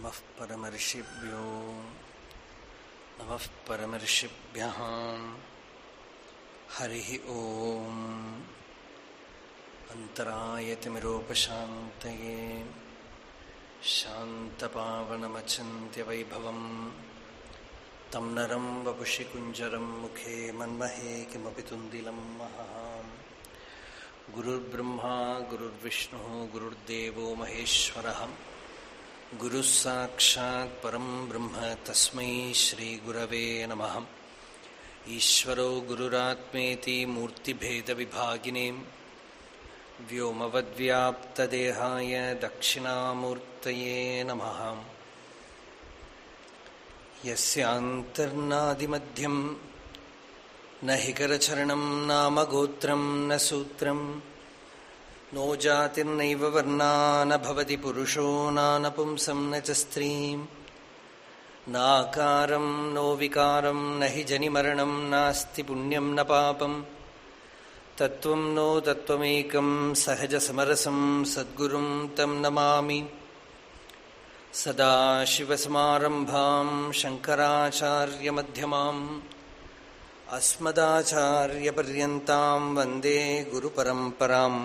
नमः परमर्षिभ्यो नमः परमर्षिभ्यः हरिः ओम् अन्तरायतिमिरोपशान्तये शान्तपावनमचिन्त्यवैभवम् तं नरं वपुषि कुञ्जरं मुखे मन्महे किमपि तुन्दिलं महः। गुरुर्ब्रह्मा गुरुर्विष्णुः गुरुर्देवो महेश्वरः गुरुः साक्षात् परं ब्रह्म तस्मै श्रीगुरवे नमः। ईश्वरो गुरुरात्मेति मूर्तिभेदविभागिने व्योमवद्व्याप्तदेहाय दक्षिणामूर्तये नमः। यस्यान्तर्नादिमध्यं न हि करचरणं नाम गोत्रं न सूत्रं नो जातिर्नैव वर्णा न भवति पुरुषो नानपुंसं न च स्त्रीं नाकारं नो विकारं न हि जनिमरणं नास्ति पुण्यं न पापं तत्त्वं नो तत्त्वमेकं सहजसमरसं सद्गुरुं तं नमामि। सदाशिवसमारम्भां शङ्कराचार्यमध्यमाम् अस्मदाचार्यपर्यन्तां वन्दे गुरुपरम्पराम्।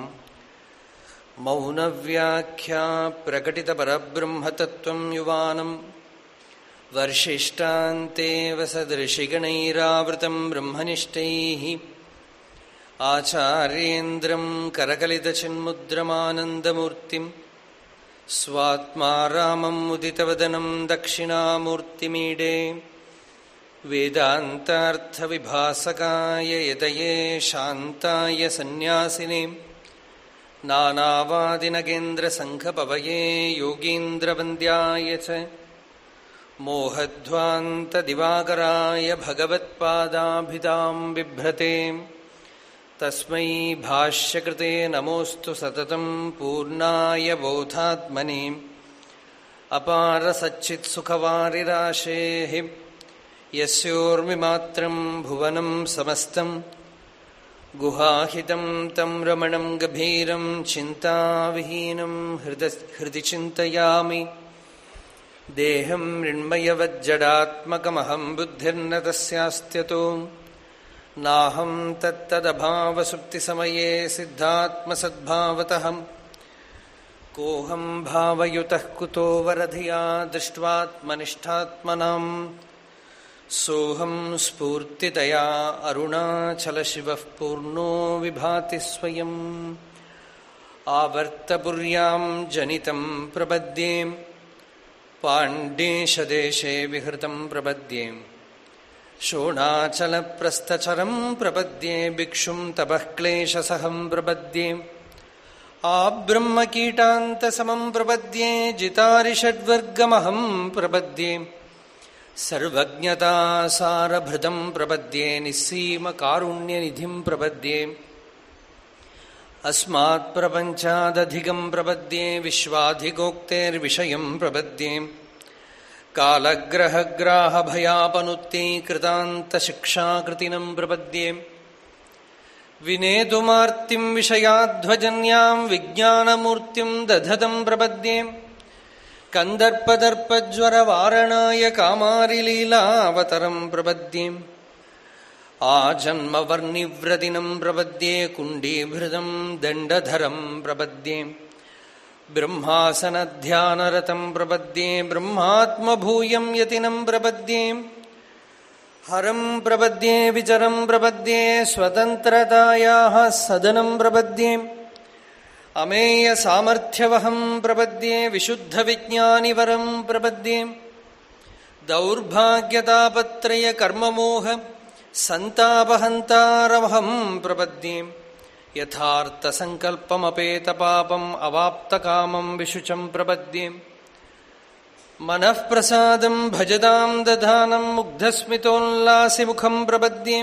मौनव्याख्या प्रकटितपरब्रह्मतत्त्वं युवानं वर्षिष्टान्तेव सदृशिगणैरावृतं ब्रह्मनिष्ठैः आचार्येन्द्रं करकलितचिन्मुद्रमानन्दमूर्तिं स्वात्मा रामं मुदितवदनं दक्षिणामूर्तिमीडे वेदान्तार्थविभासकाय यतये शान्ताय सन्न्यासिने नानावादिनगेन्द्रसङ्घपवये योगीन्द्रवन्द्याय च मोहध्वान्तदिवाकराय भगवत्पादाभिधां बिभ्रते तस्मै भाष्यकृते नमोऽस्तु सततं पूर्णाय बोधात्मने अपारसच्चित्सुखवारिराशेः यस्योर्मिमात्रं भुवनं समस्तं गुहाहितं तं रमणं गभीरं चिन्ताविहीनं हृदि चिन्तयामि। देहं मृण्मयवज्जडात्मकमहं बुद्धिर्न तस्यास्त्यतो नाहं तत्तदभावसुप्तिसमये सिद्धात्मसद्भावतः कोऽहं भावयुतः कुतो वरधिया दृष्ट्वात्मनिष्ठात्मनाम् सोऽहं स्फूर्तितया अरुणाचलशिवः पूर्णो विभाति स्वयम्। आवर्तपुर्यां जनितं प्रपद्ये पाण्डेशदेशे विहृतं प्रपद्ये शोणाचलप्रस्थचरं प्रपद्ये भिक्षुं तपः क्लेशसहं प्रपद्ये आब्रह्मकीटान्तसमं प्रपद्ये जितारिषड्वर्गमहं प्रपद्ये सर्वज्ञतासारभृतं प्रपद्ये निस्सीमकारुण्यनिधिं प्रपद्ये अस्मात्प्रपञ्चादधिकं प्रपद्ये विश्वाधिगोक्तेर्विषयं प्रपद्ये कालग्रहग्राहभयापनुत्तीकृतान्तशिक्षाकृतिनं प्रपद्ये विनेतुमार्तिं विषयाध्वजन्यां विज्ञानमूर्तिं दधतं प्रपद्ये कन्दर्पदर्पज्वरवारणाय कामारिलीलावतरं प्रपद्ये आजन्मवर्णिव्रतिनं प्रपद्ये कुण्डीभृतं दण्डधरं प्रपद्ये ब्रह्मासनध्यानरतं प्रपद्ये ब्रह्मात्मभूयं यतिनं प्रपद्ये हरं प्रपद्ये विचरं प्रपद्ये स्वतन्त्रतायाः सदनं प्रपद्ये अमेयसामर्थ्यवहं प्रपद्ये विशुद्धविज्ञानिवरं प्रपद्ये दौर्भाग्यतापत्रयकर्ममोह सन्तापहन्तारमहं प्रपद्ये यथार्थसङ्कल्पमपेतपापम् अवाप्तकामं विशुचं प्रपद्ये मनःप्रसादं भजतां दधानं मुग्धस्मितोल्लासिमुखं प्रपद्ये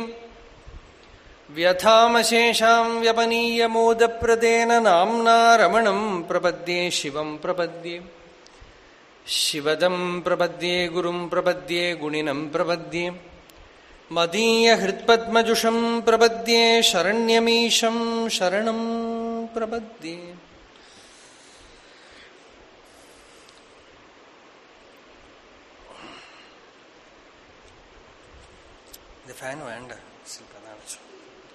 व्यथामशेषां व्यपनीयमोदप्रदेन नाम्ना रमणं प्रपद्ये शिवं प्रपद्ये शिवदं प्रपद्ये गुरुं प्रपद्ये गुणिनं प्रपद्ये मदीयहृत्पद्मजुषं प्रपद्ये शरण्यमीशं शरणं प्रपद्ये। இந்த ஃபேன் வேண்டாம், சிம்பிளாக தான் வச்சோம்.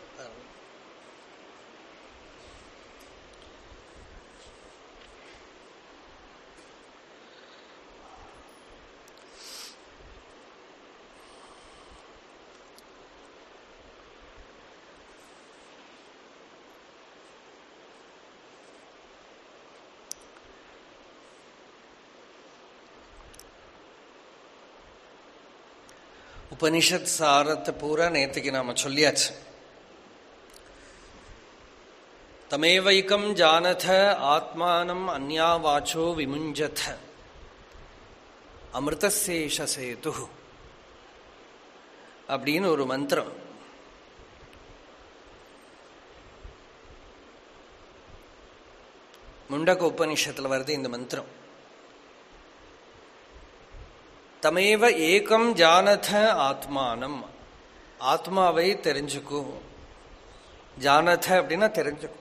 உபனிஷத் சாரத்தை பூரா நேற்றுக்கு நாம சொல்லியாச்சு. தமேவைக்கம் ஜானத ஆத்மானம் அந்யா வாச்சோ விமுஞ்சத அமிர்தசேஷ சேது அப்படின்னு ஒரு மந்திரம். முண்டக உபனிஷத்துல வருது இந்த மந்திரம். தமேவ ஏகம் ஜானத ஆத்மானம், ஆத்மாவை தெரிஞ்சுக்கும். ஜானத அப்படின்னா தெரிஞ்சுக்கும்.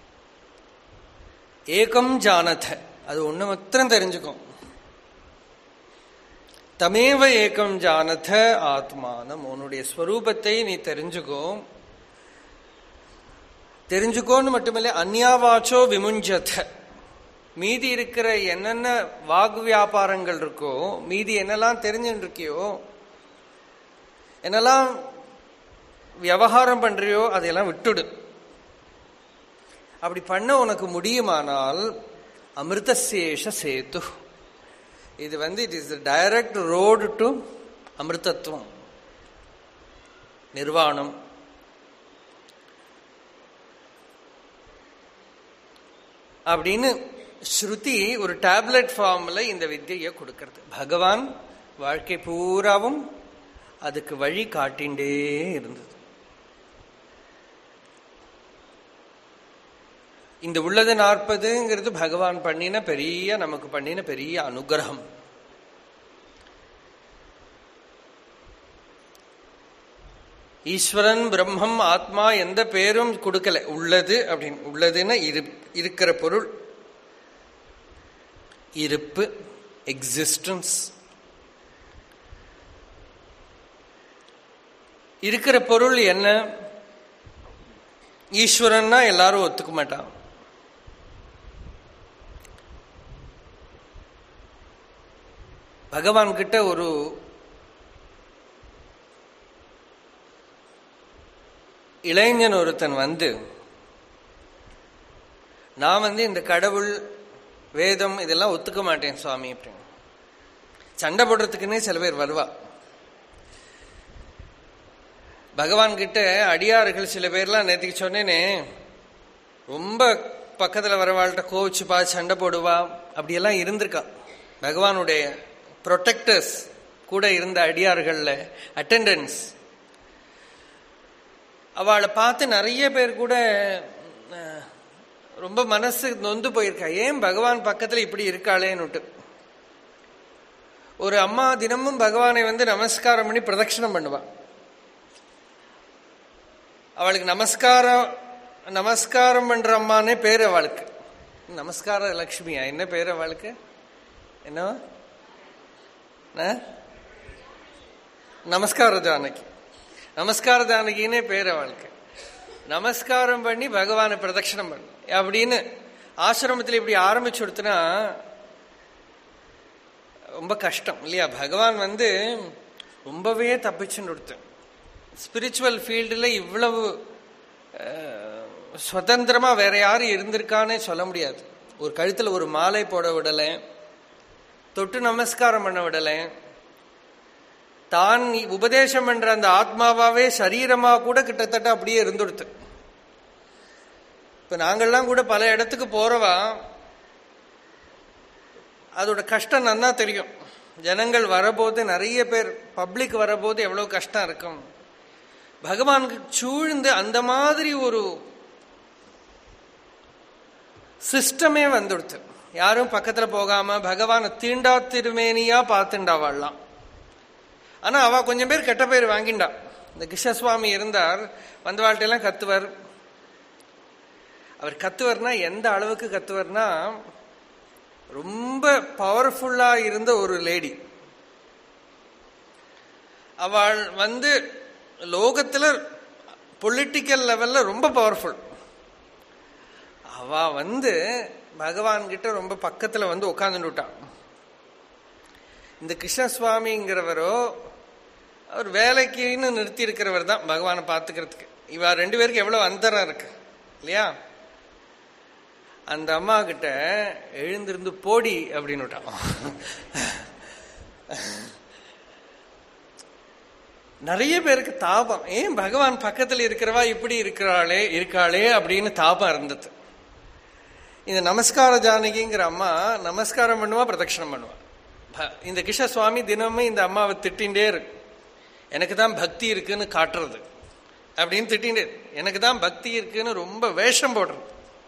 ஏகம் ஜானத, அது ஒண்ணு மாத்திரம் தெரிஞ்சுக்கும். தமேவ ஏகம் ஜானத ஆத்மானம், உன்னுடைய ஸ்வரூபத்தை நீ தெரிஞ்சுக்கோ. தெரிஞ்சுக்கோன்னு மட்டுமில்லை, அந்யாவாச்சோ விமுஞ்சத, மீதி இருக்கிற என்னென்ன வாகு வியாபாரங்கள் இருக்கோ, மீதி என்னெல்லாம் தெரிஞ்சுட்டு இருக்கியோ, என்னெல்லாம் விவகாரம் பண்றியோ அதையெல்லாம் விட்டுடு. அப்படி பண்ண உனக்கு முடியுமானால் அமிர்தசேஷ சேது, இது it is direct road to அமிர்தத்துவம், நிர்வாணம். அப்படின்னு ஸ்ருதி ஒரு டேப்லெட் ஃபார்ம்ல இந்த வித்தியை கொடுக்கிறது. பகவான் வாழ்க்கை பூராவும் அதுக்கு வழி காட்டிண்டே இருந்தது. இந்த உள்ளது 40ங்கிறது பகவான் நமக்கு பண்ணின பெரிய அனுகிரகம். ஈஸ்வரன், பிரம்மம், ஆத்மா எந்த பேரும் கொடுக்கல. உள்ளது அப்படின்னு, உள்ளதுன்னா இருக்கிற பொருள், இருப்பு, எக்ஸிஸ்டன்ஸ். இருக்கிற பொருள் என்ன? ஈஸ்வரன்னா எல்லாரும் ஒத்துக்க மாட்டான். பகவான் கிட்ட ஒரு இளைஞன் ஒருத்தன் நான் இந்த கடவுள், வேதம் இதெல்லாம் ஒத்துக்க மாட்டேன் சுவாமி அப்படின்னு சண்டை போடுறதுக்குன்னே சில பேர் வருவா. பகவான் கிட்ட அடியார்கள் சில பேர்லாம் நேற்றுக்கு சொன்னேனே, ரொம்ப பக்கத்துல வரவாள்கிட்ட கோவிச்சுப்பா, சண்டை போடுவா, அப்படியெல்லாம் இருந்திருக்கா. பகவானுடைய ப்ரொடெக்டர்ஸ் கூட இருந்த அடியார்கள்ல அட்டெண்டன்ஸ். அவளை பார்த்து நிறைய பேர் கூட ரொம்ப மனசு நொந்து போயிருக்கா. ஏன் பகவான் பக்கத்துல இப்படி இருக்காளேன்னுட்டு. ஒரு அம்மா தினமும் பகவானை நமஸ்காரம் பண்ணி பிரதட்சணம் பண்ணுவா. அவளுக்கு நமஸ்காரம் பண்ற அம்மானே பேரு அவளுக்கு. நமஸ்கார லட்சுமியா என்ன பேரு அவளுக்கு? என்ன? நமஸ்கார ஜானகி. நமஸ்கார ஜானகின்னே பேரு அவளுக்கு. நமஸ்காரம் பண்ணி பகவானை பிரதட்சணம் பண்ணு அப்படின்னு ஆசிரமத்தில் இப்படி ஆரம்பிச்சு கொடுத்தனா ரொம்ப கஷ்டம் இல்லையா? பகவான் ரொம்பவே தப்பிச்சுன்னு கொடுத்து. ஸ்பிரிச்சுவல் ஃபீல்டுல இவ்வளவு சுதந்திரமா வேற யாரும் இருந்திருக்கானே சொல்ல முடியாது. ஒரு கழுத்துல ஒரு மாலை போட விடல, தொட்டு நமஸ்காரம் பண்ண விடல, தான் உபதேசம் பண்ற அந்த ஆத்மாவே சரீரமா கூட கிட்டத்தட்ட அப்படியே இருந்துடுத்து. இப்ப நாங்கள்லாம் கூட பல இடத்துக்கு போறவா, அதோட கஷ்டம் நன்னா தெரியும். ஜனங்கள் வரபோது, நிறைய பேர் பப்ளிக் வரபோது எவ்வளவு கஷ்டம் இருக்கும். பகவானுக்கு சூழ்ந்து அந்த மாதிரி ஒரு சிஸ்டமே வந்துடுத்து. யாரும் பக்கத்துல போகாம பகவானை தீண்டா திருமேனியா பார்த்துண்டாவாள்லாம். ஆனா அவ கொஞ்சம் பேர் கெட்ட பேர் வாங்கிண்டா. இந்த கிருஷ்ணசுவாமி இருந்தார், வந்தவாழ்கிட்டெல்லாம் கத்துவர். அவர் கத்துவர்னா எந்த அளவுக்கு கத்துவர்னா, ரொம்ப பவர்ஃபுல்லா இருந்த ஒரு லேடி. அவள் லோகத்துல பொலிட்டிக்கல் லெவல்ல ரொம்ப பவர்ஃபுல். அவ பகவான் கிட்ட ரொம்ப பக்கத்துல உட்காந்துட்டான். இந்த கிருஷ்ணசுவாமிங்கிறவரோ அவர் வேலைக்குன்னு நிறுத்தி இருக்கிறவர் தான் பகவானை பார்த்துக்கிறதுக்கு. இவ ரெண்டு பேருக்கு எவ்வளவு அந்தரம் இருக்கு இல்லையா? அந்த அம்மா கிட்ட எழுந்திருந்து போடி அப்படின்னு விட்டான். நிறைய பேருக்கு தாபம், ஏன் பகவான் பக்கத்துல இருக்கிறவா இப்படி இருக்காளே அப்படின்னு தாபம் இருந்தது. இந்த நமஸ்கார ஜானகிங்கிற அம்மா நமஸ்காரம் பண்ணுவா, பிரதட்சணம் பண்ணுவா. இந்த கிருஷ்ணசுவாமி தினமும் இந்த அம்மாவை திட்டின்றே இருக்கு. எனக்கு தான் பக்தி இருக்குன்னு காட்டுறது அப்படின்னு திட்டின்றே, எனக்கு தான் பக்தி இருக்குன்னு ரொம்ப வேஷம் போடுறது.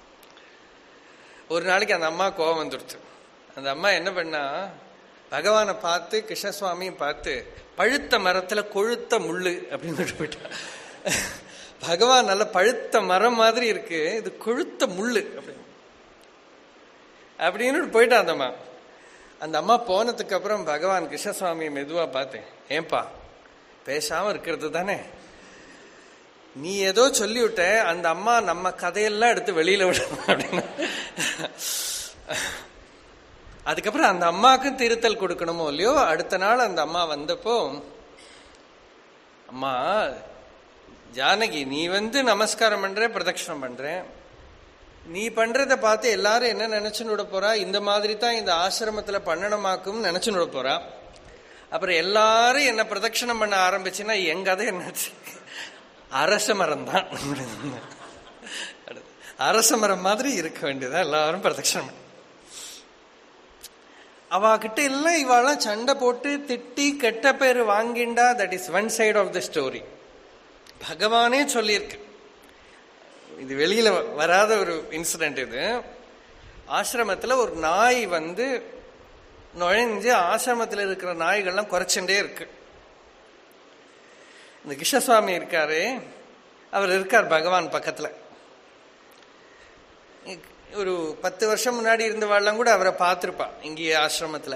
ஒரு நாளைக்கு அந்த அம்மா கோபம் வந்துடுச்சு. அந்த அம்மா என்ன பண்ணா, பகவானை பார்த்து கிருஷ்ணசுவாமியும் பார்த்து பழுத்த மரத்துல கொழுத்த முள்ளு அப்படின்னு போயிட்டா. பகவான் நல்ல பழுத்த மரம் மாதிரி இருக்கு, இது கொழுத்த முள்ளு அப்படின்னு போயிட்டா அந்த அம்மா. அந்த அம்மா போனதுக்கு அப்புறம் பகவான் கிருஷ்ணசுவாமியை மெதுவா பார்த்தேன், ஏன்பா பேசாம இருக்கிறது தானே, நீ ஏதோ சொல்லிவிட்ட, அந்த அம்மா நம்ம கதையெல்லாம் எடுத்து வெளியில விடணும் அப்படின்னு. அதுக்கப்புறம் அந்த அம்மாவுக்கும் திருத்தல் கொடுக்கணுமோ இல்லையோ. அடுத்த நாள் அந்த அம்மா வந்தப்போ, அம்மா ஜானகி நீ நமஸ்காரம் பண்ற, பிரதட்சணம் பண்ற, நீ பண்றத பார்த்து எல்லாரும் என்ன நினைச்சுன்னு விட போறா, இந்த மாதிரி தான் இந்த ஆசிரமத்துல பண்ணணுமாக்கும் நினைச்சுன்னு விட போறா. அப்புறம் எல்லாரும் என்ன பிரதட்சணம் பண்ண ஆரம்பிச்சுன்னா எங்க கதை என்னாச்சு, அரச மரம் தான். அரச மரம் மாதிரி இருக்க வேண்டியதான் எல்லாரும் பிரதட்சணம். அவகிட்ட எல்லாம் இவாளெல்லாம் சண்டை போட்டு திட்டி கெட்ட பேரு வாங்கிண்டா. That is one side of the story. பகவானே சொல்லியிருக்கு, இது வெளியில வராத ஒரு இன்சிடென்ட். இது ஆசிரமத்துல ஒரு நாய் நுழைஞ்சு ஆசிரமத்தில் இருக்கிற நாய்கள்லாம் குறைச்சுட்டே இருக்கு. இந்த கிருஷ்ணசுவாமி இருக்காரு, அவர் இருக்கார் பகவான் பக்கத்துல. ஒரு 10 வருஷம் முன்னாடி இருந்தவாள்லாம் கூட அவரை பார்த்திருப்பா இங்கே ஆசிரமத்துல.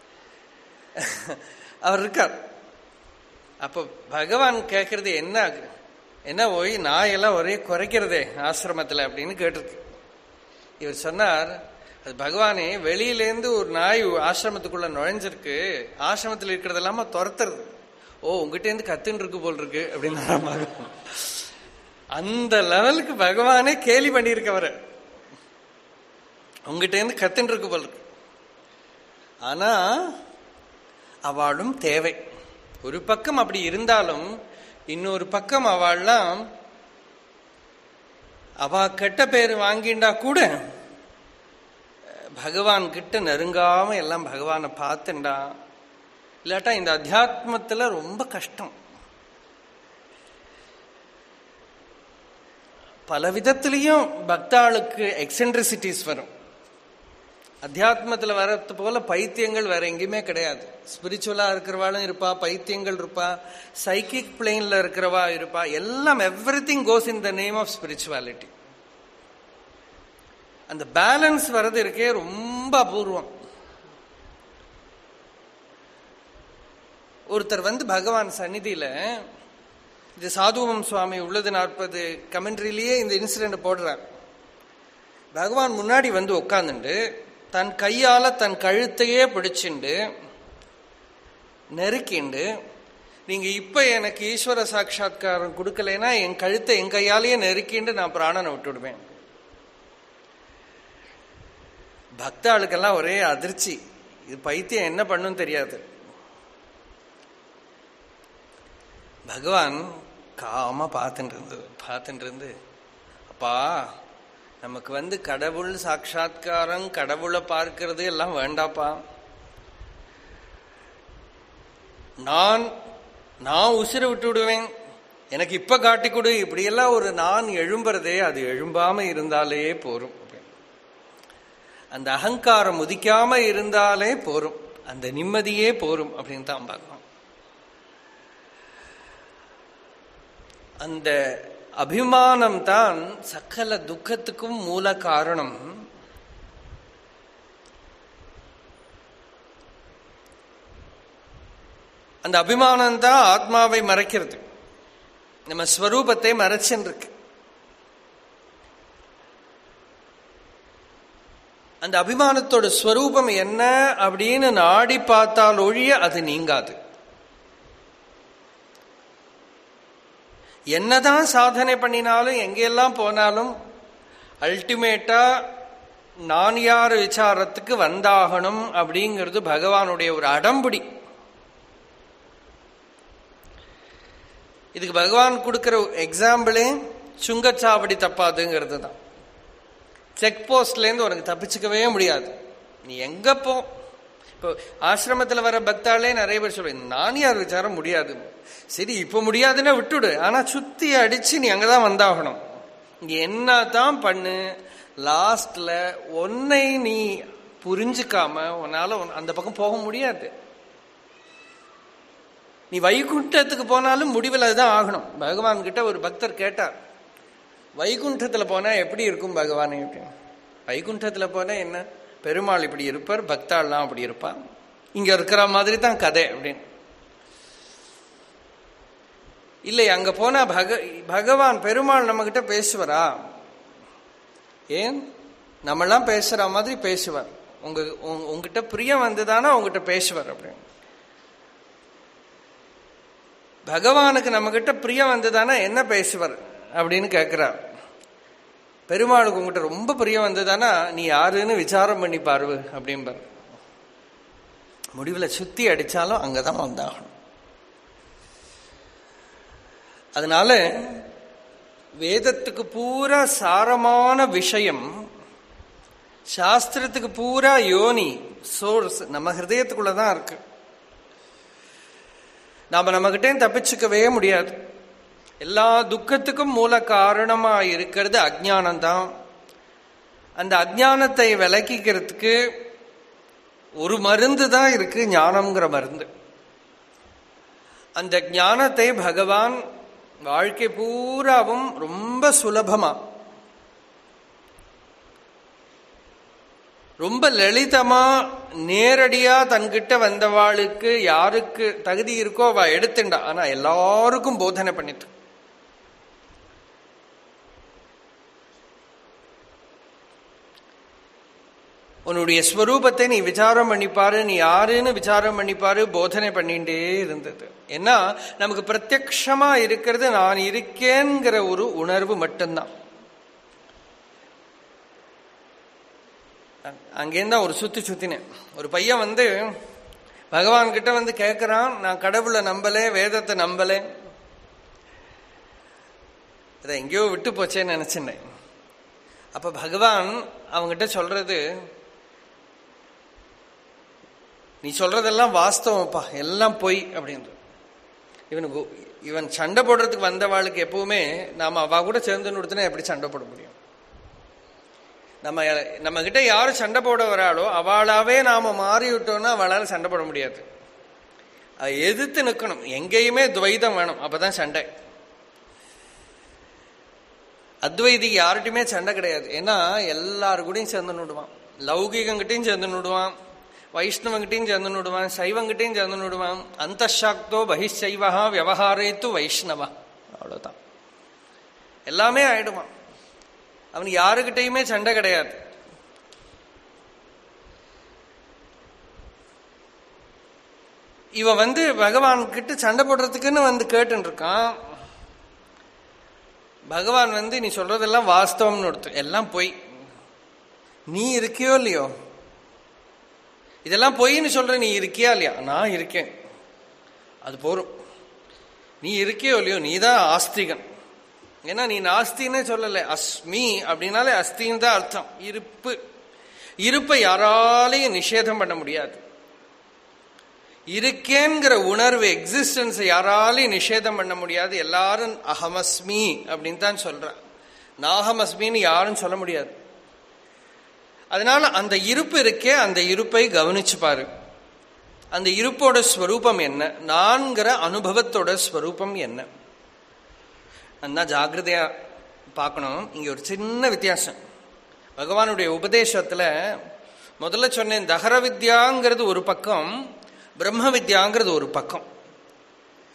அவர் இருக்கார். அப்ப பகவான் கேட்கறது என்ன போய் நாயெல்லாம் ஒரே குறைக்கிறதே ஆசிரமத்துல அப்படின்னு கேட்டிருக்கு. இவர் சொன்னார், அது பகவானே வெளியிலேருந்து ஒரு நாய் ஆசிரமத்துக்குள்ள நுழைஞ்சிருக்கு, ஆசிரமத்தில் இருக்கிறது இல்லாம துரத்துறது. ஓ உங்ககிட்ட இருந்து கத்துன்னு இருக்கு போல் இருக்கு அப்படின்னு. அந்த லெவலுக்கு பகவானே கேலி பண்ணியிருக்கவர, உங்ககிட்ட இருந்து கத்துன்னு இருக்கு போல் இருக்கு. ஆனா அவளும் தேவை. ஒரு பக்கம் அப்படி இருந்தாலும் இன்னொரு பக்கம் அவள்லாம் அவ கெட்ட பேரு வாங்கிண்டா கூட பகவான் கிட்ட நெருங்காம எல்லாம் பகவானை பார்த்துண்டா. இல்லாட்டா இந்த அத்தியாத்மத்துல ரொம்ப கஷ்டம். பல விதத்திலையும் பக்தாளுக்கு எக்ஸென்ட்ரிசிட்டிஸ் வரும். அத்தியாத்மத்துல வர்றது போல பைத்தியங்கள் வேற எங்கேயுமே கிடையாது. ஸ்பிரிச்சுவலா இருக்கிறவாளும் இருப்பா, பைத்தியங்கள் இருப்பா, சைக்கிக் பிளேன்ல இருக்கிறவா இருப்பா, எல்லாம் everything goes in the name of spirituality. அந்த பேலன்ஸ் வர்றது இருக்கே ரொம்ப அபூர்வம். ஒருத்தர் பகவான் சந்நிதியில, இது சாதுவம் சுவாமி உள்ளது 40 கமெண்ட்ரிலேயே இந்த இன்சிடென்ட் போடுறார். பகவான் முன்னாடி உட்கார்ந்துட்டு தன் கையால தன் கழுத்தையே பிடிச்சுண்டு நெருக்கிண்டு, நீங்க இப்ப எனக்கு ஈஸ்வர சாட்சா்காரம் கொடுக்கலைன்னா என் கழுத்தை என் கையாலேயே நெருக்கிண்டு நான் பிராணனை விட்டுடுவேன். பக்தாளுக்கெல்லாம் ஒரே அதிர்ச்சி, இது பைத்தியம் என்ன பண்ணும் தெரியாது. பகவான் காமா பார்த்துட்டு இருந்து அப்பா நமக்கு கடவுள் சாட்சா்காரம், கடவுளை பார்க்கிறது எல்லாம் வேண்டாப்பா, நான் உசிரை விட்டு விடுவேன், எனக்கு இப்ப காட்டி கொடு, இப்படியெல்லாம் ஒரு நான் எழும்புறதே அது எழும்பாம இருந்தாலே போரும், அந்த அகங்காரம் உதிக்காம இருந்தாலே போரும், அந்த நிம்மதியே போரும் அப்படின்னு தான் பார்க்கணும். அந்த அபிமானம் தான் சகல துக்கத்துக்கும் மூல காரணம். அந்த அபிமானம் தான் ஆத்மாவை மறைக்கிறது. நம்ம ஸ்வரூபத்தை மறைச்சுன்னு இருக்கு. அந்த அபிமானத்தோட ஸ்வரூபம் என்ன அப்படின்னு நாடி பார்த்தால் ஒழிய அது நீங்காது. என்னதான் சாதனை பண்ணினாலும் எங்கெல்லாம் போனாலும் அல்டிமேட்டா நான் யார் விசாரத்துக்கு வந்தாகணும் அப்படிங்கிறது பகவானுடைய ஒரு அடம்பிடி. இதுக்கு பகவான் கொடுக்கிற எக்ஸாம்பிளே சுங்கச்சாவடி தப்பாதுங்கிறது தான். செக் போஸ்ட்லேருந்து உனக்கு தப்பிச்சுக்கவே முடியாது. நீ எங்க போ, இப்போ ஆசிரமத்தில் வர பக்தாலே நிறைய பேர் சொல்லுவேன் நான் யார் விசாரம் முடியாது. சரி இப்ப முடியாதுன்னா விட்டுடு, ஆனா சுத்தி அடிச்சு நீ அங்கதான் வந்தாகணும். நீ என்னதான் பண்ணு, லாஸ்ட்ல உன்னை நீ புரிஞ்சுக்காம உன்னால அந்த பக்கம் போக முடியாது. நீ வைகுண்டத்துக்கு போனாலும் முடிவில் அதுதான் ஆகணும். பகவான் கிட்ட ஒரு பக்தர் கேட்டார், வைகுண்டத்துல போனா எப்படி இருக்கும் பகவானே? வைகுண்டத்துல போனா என்ன, பெருமாள் இப்படி இருப்பார், பக்தாள்லாம் அப்படி இருப்பான், இங்க இருக்கிற மாதிரி தான் கதை அப்படின்னு. இல்லை, அங்க போனா பகவான் பெருமாள் நம்ம கிட்ட பேசுவாரா? ஏன், நம்மெல்லாம் பேசுற மாதிரி பேசுவார். உங்ககிட்ட பிரியம் வந்துதானா உங்ககிட்ட பேசுவார் அப்படின்னு. பகவானுக்கு நம்ம கிட்ட பிரியம் வந்துதானா என்ன பேசுவார் அப்படின்னு கேட்கிறார். பெருமாளுக்கு உங்ககிட்ட ரொம்ப பிரியம் வந்ததானா நீ யாருன்னு விசாரம் பண்ணி பாரு அப்படின்பார். முடிவில் சுத்தி அடிச்சாலும் அங்கதான் வந்தாகணும். அதனால வேதத்துக்கு பூரா சாரமான விஷயம், சாஸ்திரத்துக்கு பூரா யோனி சோர்ஸ் நம்ம ஹிருதயத்துக்குள்ளதான் இருக்கு. நாம நம்ம கிட்டே தப்பிச்சுக்கவே முடியாது. எல்லா துக்கத்துக்கும் மூல காரணமா இருக்கிறது அஜ்ஞானம்தான். அந்த அஜ்ஞானத்தை விலக்கிக்கிறதுக்கு ஒரு மருந்து தான் இருக்கு, ஞானம்ங்கிற மருந்து. அந்த ஞானத்தை பகவான் வாழ்க்கை பூராவும் ரொம்ப சுலபமா, ரொம்ப லலிதமா, நேரடியா தன்கிட்ட வந்தவாளுக்கு யாருக்கு தகுதி இருக்கோ அவ எடுத்துண்டா. ஆனா எல்லாருக்கும் போதனை பண்ணிட்டு, உன்னுடைய ஸ்வரூபத்தை நீ விசாரம் பண்ணிப்பாரு, நீ யாருன்னு விசாரம் பண்ணிப்பாரு, போதனை பண்ணிட்டே இருந்தது. ஏன்னா நமக்கு பிரத்யக்ஷமா இருக்கிறது நான் இருக்கேங்கிற ஒரு உணர்வு மட்டும்தான். அங்கேருந்தா ஒரு சுத்தினேன். ஒரு பையன் வந்து பகவான் கிட்ட வந்து கேட்கிறான், நான் கடவுளை நம்பல, வேதத்தை நம்பல, அதை எங்கேயோ விட்டு போச்சேன்னு நினைச்சிட்டேன். அப்ப பகவான் அவங்கிட்ட சொல்றது, நீ சொல்றதெல்லாம் வாஸ்தவப்பா, எல்லாம் பொய் அப்படின்ற. இவன் சண்டை போடுறதுக்கு வந்தவாளுக்கு எப்பவுமே நாம அவ கூட சேர்ந்து கொடுத்தனா எப்படி சண்டை போட முடியும்? நம்ம கிட்ட யாரும் சண்டை போட வராளோ அவளாவே நாம மாறி விட்டோம்னா அவளால சண்டை போட முடியாது. அதை எதிர்த்து நிற்கணும். எங்கேயுமே துவைதம் வேணும், அப்பதான் சண்டை. அத்வைதிக்கு யார்கிட்டையுமே சண்டை கிடையாது. ஏன்னா எல்லாரு கூடயும் சேர்ந்து நடுவான். லௌகிகங்கிட்டையும் சேர்ந்து நடுவான், வைஷ்ணவங்கிட்டையும் சேர்ந்து நடுவான், சைவங்கிட்டையும் சேர்ந்து நடுவான். அந்தசாக்தோ பகிஷைவா விவகாரேத்து வைஷ்ணவா, அவ்வளவுதான். எல்லாமே ஆயிடுவான். அவனுக்கு யாருக்கிட்டையுமே சண்டை கிடையாது. இவன் வந்து பகவான் கிட்ட சண்டை போடுறதுக்குன்னு வந்து கேட்டு இருக்கான். பகவான் வந்து நீ சொல்றதெல்லாம் வாஸ்தவம்னு ஒருத்தர், எல்லாம் பொய், நீ இருக்கியோ இல்லையோ, இதெல்லாம் பொய்ன்னு சொல்ற, நீ இருக்கியா இல்லையா? நான் இருக்கேன், அது போரும். நீ இருக்கியோ இல்லையோ, நீ தான் ஆஸ்திகன். ஏன்னா நீ நாஸ்தின்னே சொல்லல, அஸ்மி அப்படின்னாலே அஸ்தின்னு தான் அர்த்தம். இருப்பு, இருப்பை யாராலையும் நிஷேதம் பண்ண முடியாது. இருக்கேங்கிற உணர்வு, எக்ஸிஸ்டன்ஸை யாராலையும் நிஷேதம் பண்ண முடியாது. எல்லாரும் அகமஸ்மி அப்படின்னு தான் சொல்றான், நாகமஸ்மின்னு யாரும் சொல்ல முடியாது. அதனால அந்த இருப்பு இருக்கே, அந்த இருப்பை கவனிச்சு பாரு. அந்த இருப்போட ஸ்வரூபம் என்ன, நான்கிற அனுபவத்தோட ஸ்வரூபம் என்ன, அந்த ஜாகிரதையா பார்க்கணும். இங்க ஒரு சின்ன வித்தியாசம். பகவானுடைய உபதேசத்துல முதல்ல சொன்னேன், தகர வித்யாங்கிறது ஒரு பக்கம், பிரம்ம வித்யாங்கிறது ஒரு பக்கம்.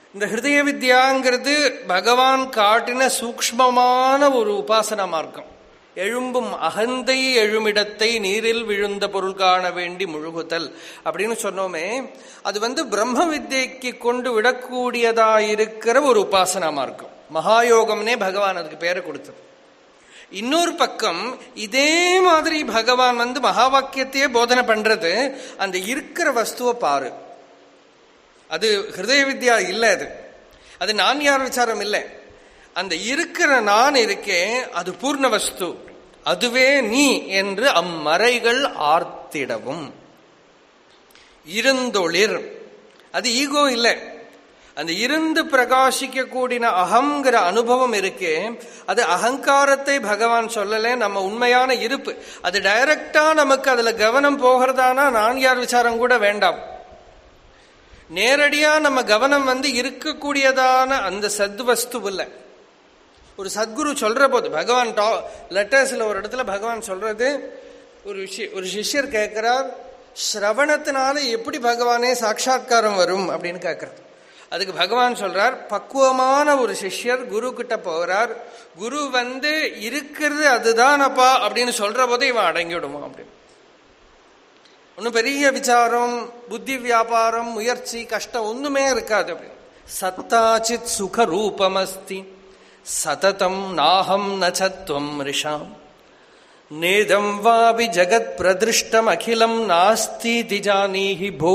இந்த ஹிருதய வித்யாங்கிறது பகவான் காட்டின சூக்ஷ்மமான ஒரு உபாசனா மார்க்கம். எழும்பும் அகந்தை எழுமிடத்தை நீரில் விழுந்த பொருள் காண வேண்டி முழுகுதல் அப்படின்னு சொன்னோமே, அது பிரம்ம வித்யைக்கு கொண்டு விடக்கூடியதா இருக்கிற ஒரு உபாசனா மார்க்கம். மகாயோகம்னே பகவான் அதுக்கு பேரை கொடுத்தது. இன்னொரு பக்கம் இதே மாதிரி பகவான் மகா வாக்கியத்தையே போதனை பண்றது, அந்த இருக்கிற வஸ்துவை பாரு. அது ஹிருதய வித்யா இல்லை, அது நான் யார் விசாரம் இல்லை. அந்த இருக்கிற நான் இருக்கேன், அது பூர்ண வஸ்து, அதுவே நீ என்று அம்மறைகள் ஆர்த்திடவும். இருந்தொளிர், அது ஈகோ இல்லை. அந்த இருந்து பிரகாசிக்க கூடின அகங்கிற அனுபவம் இருக்கே, அது அகங்காரத்தை பகவான் சொல்லல, நம்ம உண்மையான இருப்பு. அது டைரக்டா நமக்கு அதுல கவனம் போகிறதானா நான் யார் விசாரம் கூட வேண்டாம். நேரடியா நம்ம கவனம் இருக்கக்கூடியதான அந்த சத்வஸ்து இல்ல. ஒரு சத்குரு சொல்ற போது பகவான் லெட்டர்ஸ்ல ஒரு இடத்துல பகவான் சொல்றது, ஒரு சிஷ்யர் கேட்கிறார், ஸ்ரவணத்தினால எப்படி பகவானே சாட்சா்காரம் வரும் அப்படின்னு கேட்கிறார். அதுக்கு பகவான் சொல்றார், பக்குவமான ஒரு சிஷ்யர் குரு கிட்ட போகிறார், குரு இருக்கிறது அதுதானப்பா அப்படின்னு சொல்ற போது இவன் அடங்கிவிடுமா அப்படின்னு. ஒன்னும் பெரிய விசாரம், புத்தி வியாபாரம், முயற்சி, கஷ்டம் ஒண்ணுமே இருக்காது அப்படின்னு. சத்தாச்சித் சுக ரூபமஸ்தி சததம் நாஹம் நச்சத்வம் ரிஷாம் நேதம் வாபி ஜகத் பிரதிஷ்டம் அகிலம் நாஸ்தி திஜானீஹி போ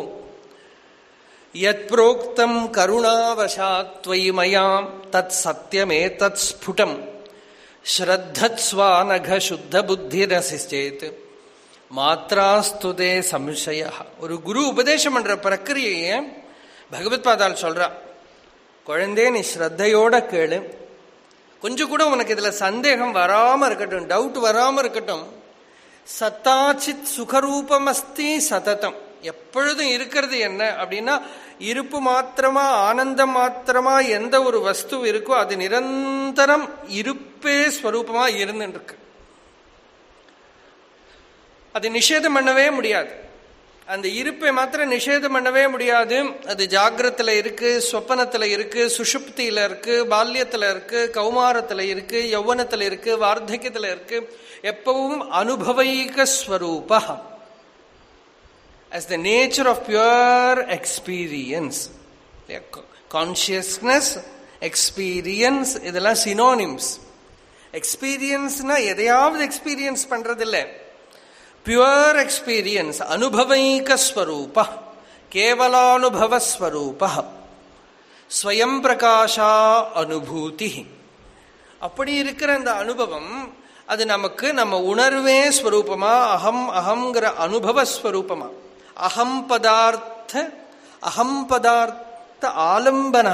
யத் ப்ரோக்தம் கருணாவசாத் த்வயி மயாம் தத் சத்யமே தத் ஸ்புடம் ஸ்ரத்தத்ஸ்வானக சுத்த புத்திரசிச்சேத் மாத்ராஸ்துதே சம்சய. ஒரு குரு உபதேசம் பண்ற பிரக்கிரியை பகவத் பாதால் சொல்றா, குழந்தை நீ ஸ்ரத்தையோட கேளு, கொஞ்சம் கூட உனக்கு இதுல சந்தேகம் வராம இருக்கட்டும், டவுட் வராம இருக்கட்டும். சத்தாச்சித் சுகரூபமஸ்தி சததம், எப்பொழுதும் இருக்கிறது என்ன அப்படின்னா இருப்பு மாத்திரமா, ஆனந்தம் மாத்திரமா எந்த ஒரு வஸ்து இருக்கோ அது நிரந்தரம் இருப்பே ஸ்வரூபமா இருந்துட்டு இருக்கு. அது நிஷேதம் பண்ணவே முடியாது. அந்த இருப்பை மாத்திரம் நிஷேதம் பண்ணவே முடியாது. அது ஜாகிரத்துல இருக்கு, சொப்பனத்துல இருக்கு, சுஷுப்தியில இருக்கு, பால்யத்துல இருக்கு, கௌமாரத்துல இருக்கு, யௌவனத்துல இருக்கு, வார்த்தக்கியத்துல இருக்கு. எப்பவும் அனுபவைக ஸ்வரூப, as the nature of pure experience. Consciousness, experience, இதெல்லாம் synonyms. எக்ஸ்பீரியன்ஸ்னா எதையாவது எக்ஸ்பீரியன்ஸ் பண்றது இல்லை, பியூர் எக்ஸ்பீரியன்ஸ். அனுபவைக ஸ்வரூப, கேவலானுபவ ஸ்வரூப, ஸ்வயம் பிரகாஷா அனுபூதி. அப்படி இருக்கிற அந்த அனுபவம் அது நமக்கு நம்ம உணர்வே ஸ்வரூபமா, அகம் அகங்கிற அனுபவ ஸ்வரூபமா. அகம் பதார்த்த ஆலம்பன,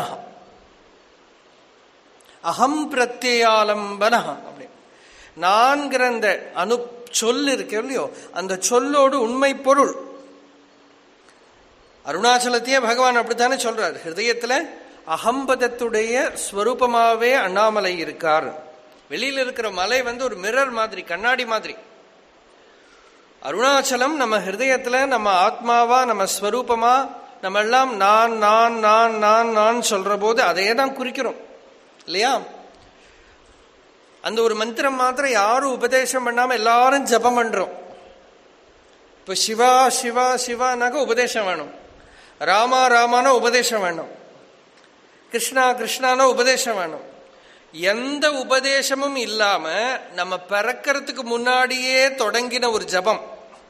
அகம் பிரத்யாலம்பன. அப்படி நான்கிற அந்த சொல் இருக்கு இல்லையோ, அந்த சொல்லோடு உண்மை பொருள். அருணாச்சலத்தையே பகவான் அப்படித்தானே சொல்றார், ஹிருதயத்துல அகம்பதத்துடைய ஸ்வரூபமாவே அண்ணாமலை இருக்கார். வெளியில இருக்கிற மலை ஒரு மிரர் மாதிரி, கண்ணாடி மாதிரி. அருணாச்சலம் நம்ம ஹிருதயத்துல நம்ம ஆத்மாவா, நம்ம ஸ்வரூபமா, நம்ம எல்லாம் நான் நான் நான் நான் நான் சொல்ற போது அதையே தான் குறிக்கிறோம் இல்லையா? அந்த ஒரு மந்திரம் மாத்திரம் யாரும் உபதேசம் பண்ணாம எல்லாரும் ஜபம் பண்றோம். இப்ப சிவா சிவா சிவானாக்க உபதேசம் வேணும், ராமா ராமானா உபதேசம் வேணும், கிருஷ்ணா கிருஷ்ணானா உபதேசம் வேணும். எந்த உபதேசமும் இல்லாம நம்ம பிறக்கிறதுக்கு முன்னாடியே தொடங்கின ஒரு ஜபம்,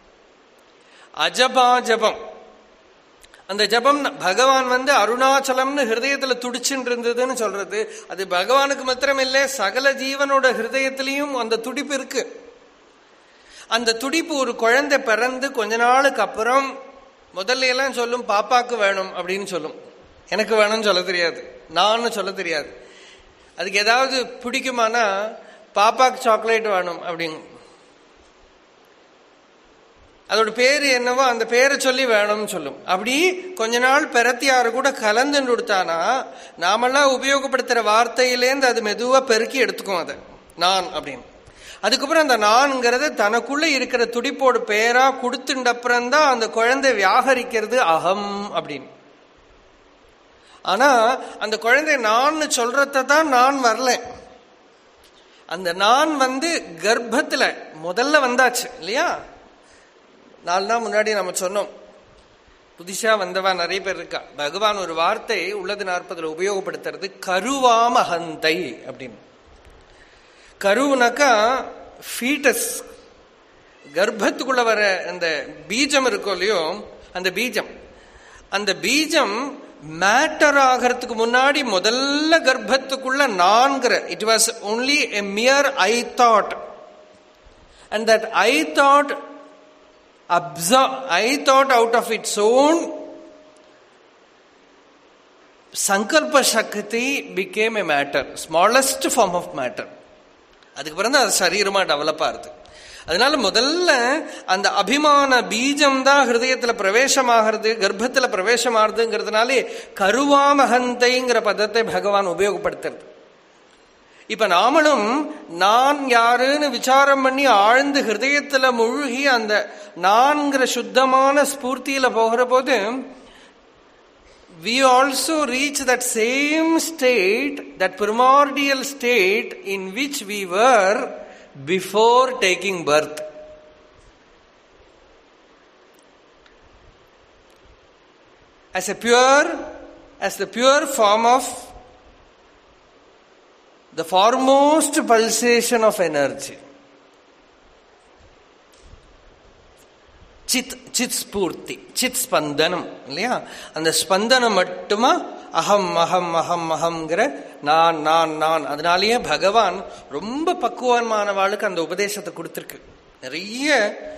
அஜபா ஜபம். அந்த ஜபம் பகவான் அருணாச்சலம்னு ஹிருதயத்துல துடிச்சுட்டு இருந்ததுன்னு சொல்றது, அது பகவானுக்கு மாத்திரம் இல்லை, சகல ஜீவனோட ஹிருதயத்திலையும் அந்த துடிப்பு இருக்கு. அந்த துடிப்பு ஒரு குழந்தை பிறந்து கொஞ்ச நாளுக்கு அப்புறம் முதல்ல எல்லாம் சொல்லும், பாப்பாக்கு வேணும் அப்படின்னு சொல்லும். எனக்கு வேணும்னு சொல்ல தெரியாது, நான்னு சொல்ல தெரியாது. அதுக்கு ஏதாவது பிடிக்குமானா பாப்பாக்கு சாக்லேட் வேணும் அப்படிங்க, அதோட பேரு என்னவோ அந்த பேரை சொல்லி வேணும்னு சொல்லும். அப்படி கொஞ்ச நாள் பெறத்தியாரு கூட கலந்து கொடுத்தானா நாமெல்லாம் உபயோகப்படுத்துற வார்த்தையிலேருந்து அது மெதுவா பெருக்கி எடுத்துக்கும் அதை நான் அப்படின்னு. அதுக்கப்புறம் அந்த நான்ங்கிறத தனக்குள்ள இருக்கிற துடிப்போடு பேரா கொடுத்துட்டப்புறம்தான் அந்த குழந்தை வியாகரிக்கிறது அகம் அப்படின்னு. ஆனா அந்த குழந்தை நான் சொல்றதான் நான் வரல. அந்த நான் கர்ப்பத்துல முதல்ல வந்தாச்சு இல்லையா? 4 நாள் முன்னாடி நம்ம சொன்னோம், புதுசா வந்தவா நிறைய பேர் இருக்கா. பகவான் ஒரு வார்த்தை உள்ளது 40 உபயோகப்படுத்துறது, கருவாமஹந்தை அப்படின்னு. கருவுனாக்கா ஃபீட்டஸ், கர்ப்பத்துக்குள்ள வர அந்த பீஜம் இருக்கும் இல்லையோ, அந்த பீஜம் மேட்டர் ஆகிறதுக்கு முன்னாடி முதல்ல கர்ப்பத்துக்குள்ள நான்கிற, it was only a mere I thought, and that I thought out of its own sankalpa shakti became a matter, smallest form of matter. அதுக்கு பிறகு அது சரீரமா டெவலப் ஆகுது. அதனால முதல்ல அந்த அபிமான பீஜம் தான் ஹிருதயத்துல பிரவேசமாகிறது, கர்ப்பத்துல பிரவேசமாகுதுங்கிறதுனாலே கருவாமஹந்தைங்கிற பதத்தை பகவான் உபயோகப்படுத்துறது. இப்ப நாமளும் நான் யாருன்னு விசாரம் பண்ணி ஆழ்ந்து ஹிருதயத்துல முழுகி அந்த நான்கிற சுத்தமான ஸ்பூர்த்தியில போகிற போது we also reach that same state, that primordial state in which we were before taking birth. As the pure form of the foremost pulsation of energy. Sid Sphoorty, Sid ஸ்பந்தனம் இல்லையா? அந்த ஸ்பந்தனம் மட்டுமா அகம் அகம் அகம் அகம்ங்கிற நான் நான் நான். அதனாலேயே பகவான் ரொம்ப பக்குவமானவாளுக்கு அந்த உபதேசத்தை கொடுத்திருக்கு. நிறைய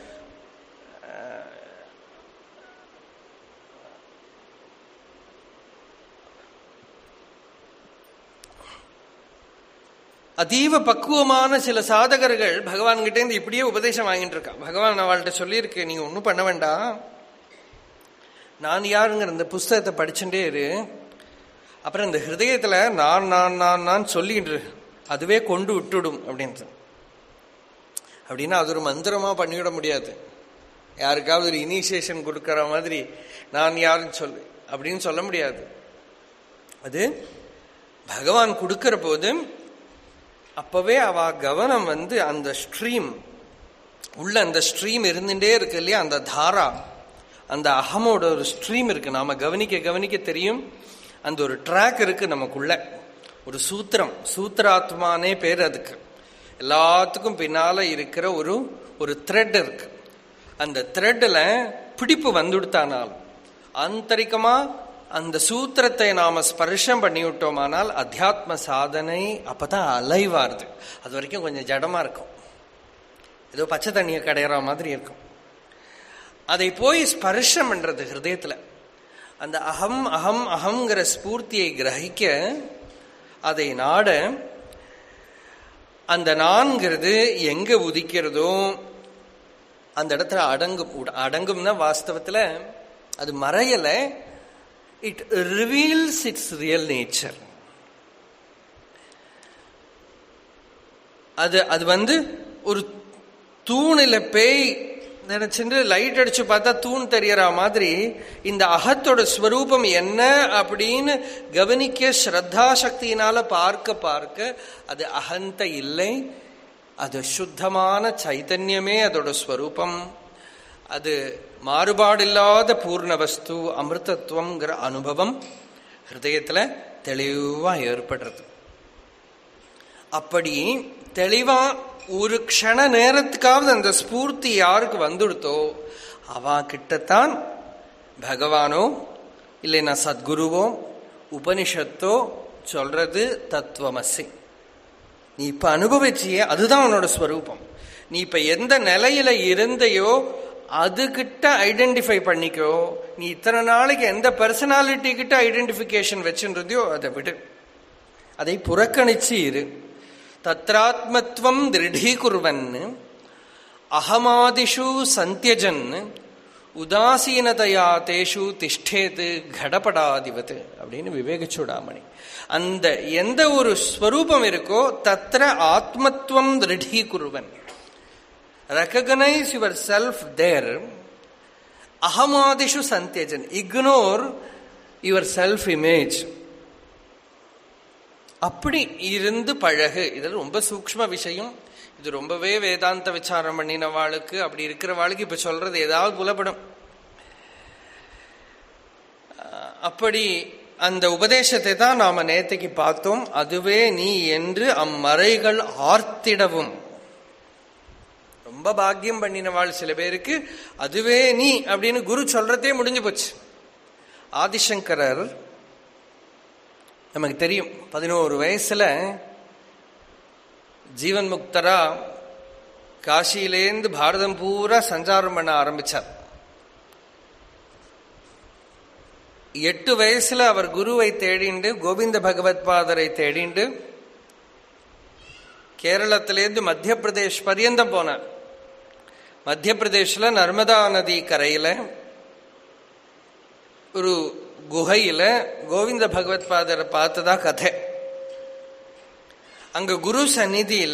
அதீவ பக்குவமான சில சாதகர்கள் பகவான் கிட்டே இருந்து இப்படியே உபதேசம் வாங்கிட்டு இருக்கா. பகவான் அவள்கிட்ட சொல்லியிருக்கு, நீங்க ஒன்றும் பண்ண வேண்டாம், நான் யாருங்கிற இந்த புஸ்தகத்தை படிச்சுட்டே இரு, அப்புறம் இந்த ஹிருதயத்துல நான் நான் நான் நான் சொல்லிட்டு அதுவே கொண்டு விட்டுடும் அப்படின்ட்டு. அப்படின்னா அது ஒரு மந்திரமா பண்ணிவிட முடியாது. யாருக்காவது ஒரு இனிஷியேஷன் கொடுக்கற மாதிரி நான் யாருன்னு சொல்லு அப்படின்னு சொல்ல முடியாது. அது பகவான் கொடுக்கிற போது அப்பவே அவ கவனம் அந்த ஸ்ட்ரீம் உள்ள, அந்த ஸ்ட்ரீம் இருந்துட்டே இருக்கு இல்லையா, அந்த தாரா, அந்த அகமோட ஒரு ஸ்ட்ரீம் இருக்கு. நாம கவனிக்க கவனிக்க தெரியும், அந்த ஒரு ட்ராக் இருக்கு நமக்குள்ள, ஒரு சூத்திரம், சூத்திராத்மானே பேர் அதுக்கு. எல்லாத்துக்கும் பின்னால இருக்கிற ஒரு த்ரெட் இருக்கு. அந்த த்ரெட்ல பிடிப்பு வந்துடுத்தானால் ஆந்தரிகமா அந்த சூத்திரத்தை நாம ஸ்பர்ஷம் பண்ணி விட்டோமானால் அத்தியாத்ம சாதனை அப்பதான் அலைவாருது. அது வரைக்கும் கொஞ்சம் ஜடமா இருக்கும், ஏதோ பச்சை தண்ணியை கடையிற மாதிரி இருக்கும். அதை போய் ஸ்பர்ஷம் பண்றது ஹிருதயத்துல, அந்த அகம் அகம் அகம்ங்கிற ஸ்பூர்த்தியை கிரகிக்க, அதை நாட, அந்த நான்கிறது எங்க உதிக்கிறதோ அந்த இடத்துல அடங்கும். அடங்கும்னா வாஸ்தவத்துல அது மறையல, it reveals its real nature. அது ஒரு தூணில பேய் நினைச்சுட்டு லைட் அடிச்சு பார்த்தா தூண் தெரியற மாதிரி இந்த அகத்தோட ஸ்வரூபம் என்ன அப்படின்னு கவனிக்க ஸ்ரத்தா சக்தியினால பார்க்க பார்க்க அது அகந்த இல்லை, அது சுத்தமான சைத்தன்யமே அதோட ஸ்வரூபம். அது மாறுபாடில்லாத பூர்ண வஸ்து அமிர்தத்துவம்ங்கிற அனுபவம் ஹிருதயத்துல தெளிவா ஏற்படுறது. அப்படி தெளிவா ஒரு க்ஷண நேரத்துக்காவது அந்த ஸ்பூர்த்தி யாருக்கு வந்துடுத்தோ அவ கிட்டத்தான் பகவானோ இல்லைன்னா சத்குருவோ உபனிஷத்தோ சொல்றது தத்துவமசி. நீ இப்ப அனுபவிச்சியே அதுதான் உன்னோட ஸ்வரூபம். நீ இப்ப எந்த நிலையில இருந்தையோ அதுகிட்ட ஐடென்டிஃபை பண்ணிக்கோ. நீ இத்தனை நாளைக்கு எந்த பர்சனாலிட்டி கிட்ட ஐடென்டிபிகேஷன் வச்சுருந்தியோ அதை விடு, அதை புறக்கணிச்சு இரு. தத்ராத்மத்வம் திருடீகுர்வன் அகமாதிஷு சந்தியஜன் உதாசீனதையா தேஷு திஷ்டேது கடபடாதிபத்து அப்படின்னு விவேக சூடாமணி. அந்த எந்த ஒரு ஸ்வரூபம் இருக்கோ தத்ர ஆத்மத்வம் திருடீகுர்வன், recognize yourself there. Ahamadishu santejan, ignore your self image. அப்படி இருந்து பழகு. இது ரொம்ப சூக்ஷ்ம விஷயம். இது ரொம்பவே வேதாந்த விசாரம் பண்ணின வாளுக்கு, அப்படி இருக்கிற வாளுக்கு இப்ப சொல்றது ஏதாவது புலப்படும். அப்படி அந்த உபதேசத்தை தான் நாம நேத்தைக்கு பார்த்தோம். அதுவே நீ என்று அம்மறைகள் ஆர்த்திடவும். ரொம்ப பாக்கியம் பண்ணினவாள் சில பேருக்கு அதுவே நீ அப்படின்னு குரு சொல்றதே முடிஞ்சு போச்சு. ஆதிசங்கரர் நமக்கு தெரியும், 11 வயசுல ஜீவன் முக்தரா காசியிலேந்து பாரதம் பூரா சஞ்சாரம் பண்ண ஆரம்பிச்சார். 8 வயசுல அவர் குருவை தேடிண்டு கோவிந்த பகவத் பாதரை தேடிண்டு கேரளத்திலேருந்து மத்திய பிரதேஷ் பரியந்தம் போனார். மத்திய பிரதேஷ்ல நர்மதா நதி கரையில ஒரு குகையில கோவிந்த பகவத் பாதரை பார்த்ததா கதை. அங்க குரு சந்நிதியில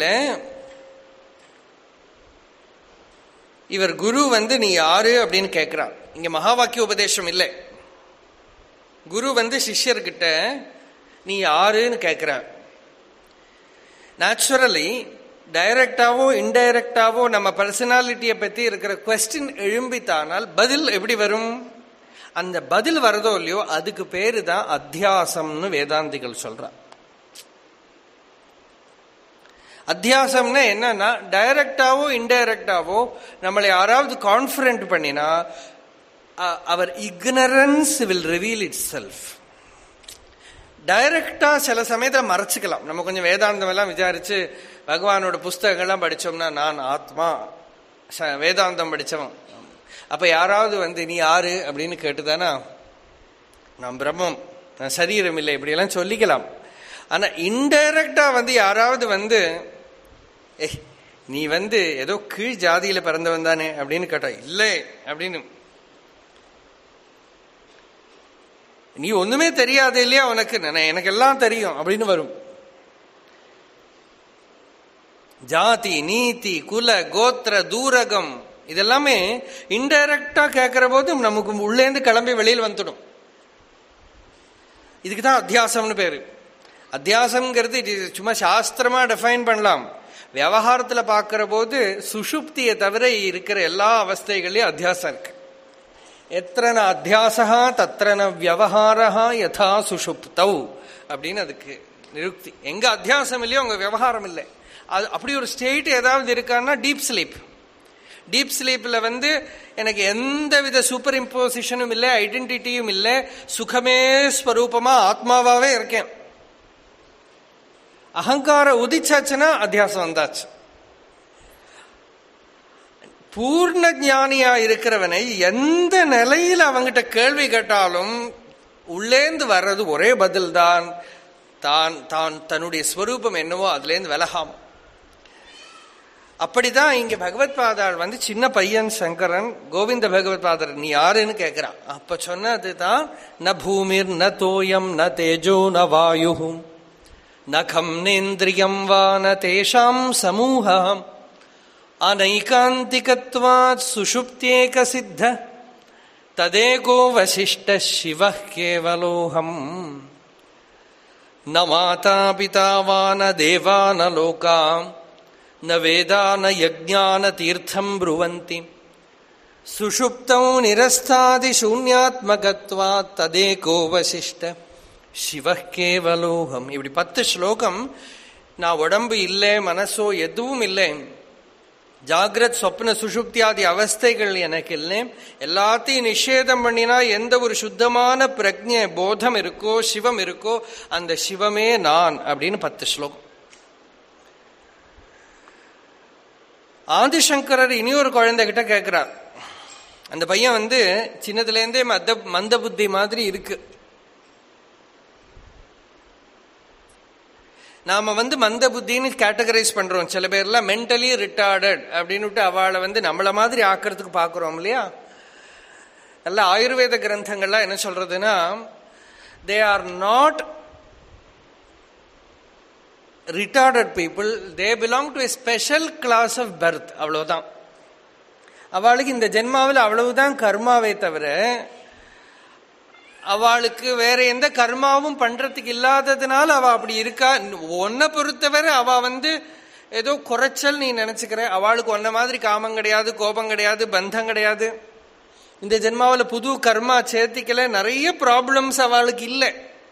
இவர் குரு நீ யாரு அப்படின்னு கேட்கிறான். இங்க மகா வாக்கிய உபதேசம் இல்லை. குரு சிஷ்யர்கிட்ட நீ யாருன்னு கேட்கிற. நேச்சுரலி டைரக்டாவோ இன்டைரக்டாவோ நம்ம பர்சனாலிட்டியை பத்தி இருக்கிற குவெஸ்டின் எழும்பித்தானால் பதில் எப்படி வரும்? அந்த பதில் வரதோ இல்லையோ அதுக்கு பேரு தான் அத்தியாசம்னு வேதாந்திகள் சொல்றான். அத்தியாசம்னா என்னன்னா, டைரக்டாவோ இன்டைரக்டாவோ நம்மளை யாராவது கான்ஃபிடென்ட் பண்ணினா அவர் ignorance will reveal itself. டைரக்டா சில சமயத்தில் மறைச்சிக்கலாம். நம்ம கொஞ்சம் வேதாந்தம் எல்லாம் விசாரிச்சு பகவானோட புஸ்தகங்கள்லாம் படிச்சோம்னா, நான் ஆத்மா வேதாந்தம் படிச்சவன். அப்ப யாராவது நீ யாரு அப்படின்னு கேட்டுதானா, நான் பிரம்மம், நான் சரீரம் இல்லை, இப்படி எல்லாம் சொல்லிக்கலாம். ஆனா இன்டைரக்டா யாராவது நீ ஏதோ கீழ் ஜாதியில பிறந்தவன் தானே அப்படின்னு கேட்டா, இல்லை அப்படின்னு, நீ ஒண்ணுமே தெரியாது இல்லையா உனக்கு, எனக்கு எல்லாம் தெரியும் அப்படின்னு வரும். ஜாதி, நீதி, குல, கோத்திர, தூரகம் இதெல்லாமே இன்டைரக்டா கேட்கிற போது நமக்கு உள்ளேந்து கிளம்பி வெளியில் வந்துடும். இதுக்குதான் அத்தியாசம்னு பேரு. அத்தியாசம்ங்கிறது சும்மா சாஸ்திரமா டிஃபைன் பண்ணலாம். விவகாரத்துல பாக்குற போது சுஷுப்தியை தவிர இருக்கிற எல்லா அவஸ்தைகளையும் அத்தியாசம் இருக்கு. எத்தனை அத்தியாசா தத்திரன வியவஹாரா யதா சுஷுப்தௌ அப்படின்னு அதுக்கு நிருக்தி. எங்க அத்தியாசம் இல்லையோ அங்க விவகாரம் இல்லை. அது அப்படி ஒரு ஸ்டேட் ஏதாவது இருக்கான்னா டீப் ஸ்லீப். டீப் ஸ்லீப்ல எனக்கு எந்த வித சூப்பர் இம்போசிஷனும் இல்லை, ஐடென்டிட்டியும் இல்லை, சுகமே ஸ்வரூபமா ஆத்மாவாவே இருக்கேன். அகங்கார உதிச்சாச்சுன்னா அத்தியாசம் வந்தாச்சு. பூர்ண ஞானியா இருக்கிறவனை எந்த நிலையில அவங்கிட்ட கேள்வி கேட்டாலும் உள்ளேந்து வர்றது ஒரே பதில் தான். தான் தன்னுடைய ஸ்வரூபம் என்னவோ அதுலேருந்து விலகாம. அப்படிதான் இங்க பகவத் பாதாள் சின்ன பையன் சங்கரன் கோவிந்த பகவத் பாதர் நீ யாருன்னு கேட்கிறான். அப்ப சொன்னதுதான், ந பூமிர் ந தோயம் ந தேஜோ ந வாயு ந கம் நேந்திரியம் வா ந தேஷாம் சமூகம் அனைகாந்திகத்வாத் சுஷுப்தியேக சித்த ததேகோ வசிஷ்ட சிவः கேவலோகம் ந மாதா பிதா வா ந தேவா ந லோகா ந வேதா ந யஜ்ஞா ந தீர்த்தம் ப்ருவந்தி சுஷுப்தௌ நிரஸ்தாதி சூன்யாத்மகத்வாத் ததேகோ வசிஷ்ட சிவः கேவலோகம். இப்படி 10 ஸ்லோகம். நான் உடம்பு இல்லை, மனசோ எதுவும் இல்லை, ஜாகிரத் சொப்ன சுஷுப்தியாதி அவஸ்தைகள் எனக்கு இல்லை, எல்லாத்தையும் நிஷேதம் பண்ணினா எந்த ஒரு சுத்தமான பிரஜை போதம் இருக்கோ, சிவம் இருக்கோ, அந்த சிவமே நான் அப்படின்னு 10 ஸ்லோகம். ஆதிசங்கரர் இனியொரு குழந்தைகிட்ட கேட்கிறார். அந்த பையன் சின்னதுல இருந்தே மந்த புத்தி மாதிரி இருக்கு. நாம மந்த புத்தின்னு கேட்டகரைஸ் பண்றோம். சில பேர்லாம் மென்டலி ரிட்டார்டட் அப்படின்னு அவளை நம்மள மாதிரி ஆக்கிறதுக்கு பாக்குறோம் இல்லையா. நல்ல ஆயுர்வேத கிரந்தங்கள்லாம் என்ன சொல்றதுன்னா, they are not retarded people, they belong to a special class of birth. அவ்வளவுதான். அவளுக்கு இந்த ஜென்மாவில் அவ்வளவுதான் கர்மாவே தவிர அவளுக்கு வேற எந்த கர்மாவும் பண்றதுக்கு இல்லாததுனால அவ அப்படி இருக்கா. உன்னை பொறுத்தவரை அவ ஏதோ குறைச்சல் நீ நினைச்சுக்கிற. அவளுக்கு ஒன்ன மாதிரி காமம் கிடையாது, கோபம் கிடையாது, பந்தம் கிடையாது. இந்த ஜென்மாவில் புது கர்மா சேர்த்திக்கல, நிறைய ப்ராப்ளம்ஸ் அவளுக்கு இல்லை.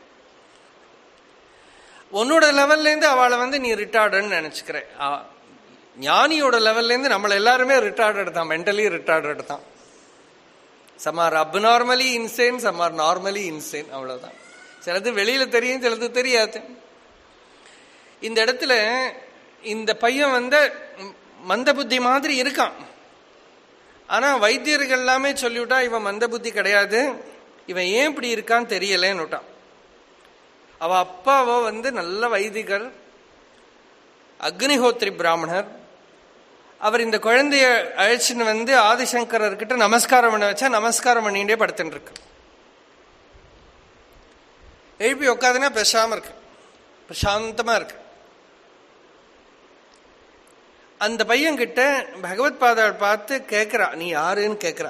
உன்னோட லெவல்ல இருந்து அவளை நீ ரிட்டார்டுன்னு நினைச்சுக்கிற. ஞானியோட லெவல்ல இருந்து நம்மள எல்லாருமே ரிட்டார்டட் தான், மென்டலி ரிட்டார்டட் தான். Some are abnormally insane, some are normally insane, அவ்வளவுதான். சிலது வெளியில தெரியும், சிலது தெரியாது. இந்த இடத்துல இந்த பையன் மந்த புத்தி மாதிரி இருக்கான். ஆனா வைத்தியர்கள் எல்லாமே சொல்லிவிட்டா இவன் மந்த புத்தி கிடையாது, இவன் ஏன் இப்படி இருக்கான்னு தெரியலன்னு விட்டான். அவ அப்பாவோ நல்ல வைதிகர், அக்னிஹோத்ரி பிராமணர். அவர் இந்த குழந்தைய அழைச்சின்னு ஆதிசங்கரர்கிட்ட நமஸ்காரம் பண்ண வச்சா நமஸ்காரம் பண்ணிட்டே படுத்துட்டு இருக்கு. எழுப்பி உட்காதுன்னா பேசாம இருக்கு, பிரசாந்தமா இருக்கு. அந்த பையன் கிட்ட பகவத் பாதாள் பார்த்து கேட்கிறா, நீ யாருன்னு கேட்கிறா.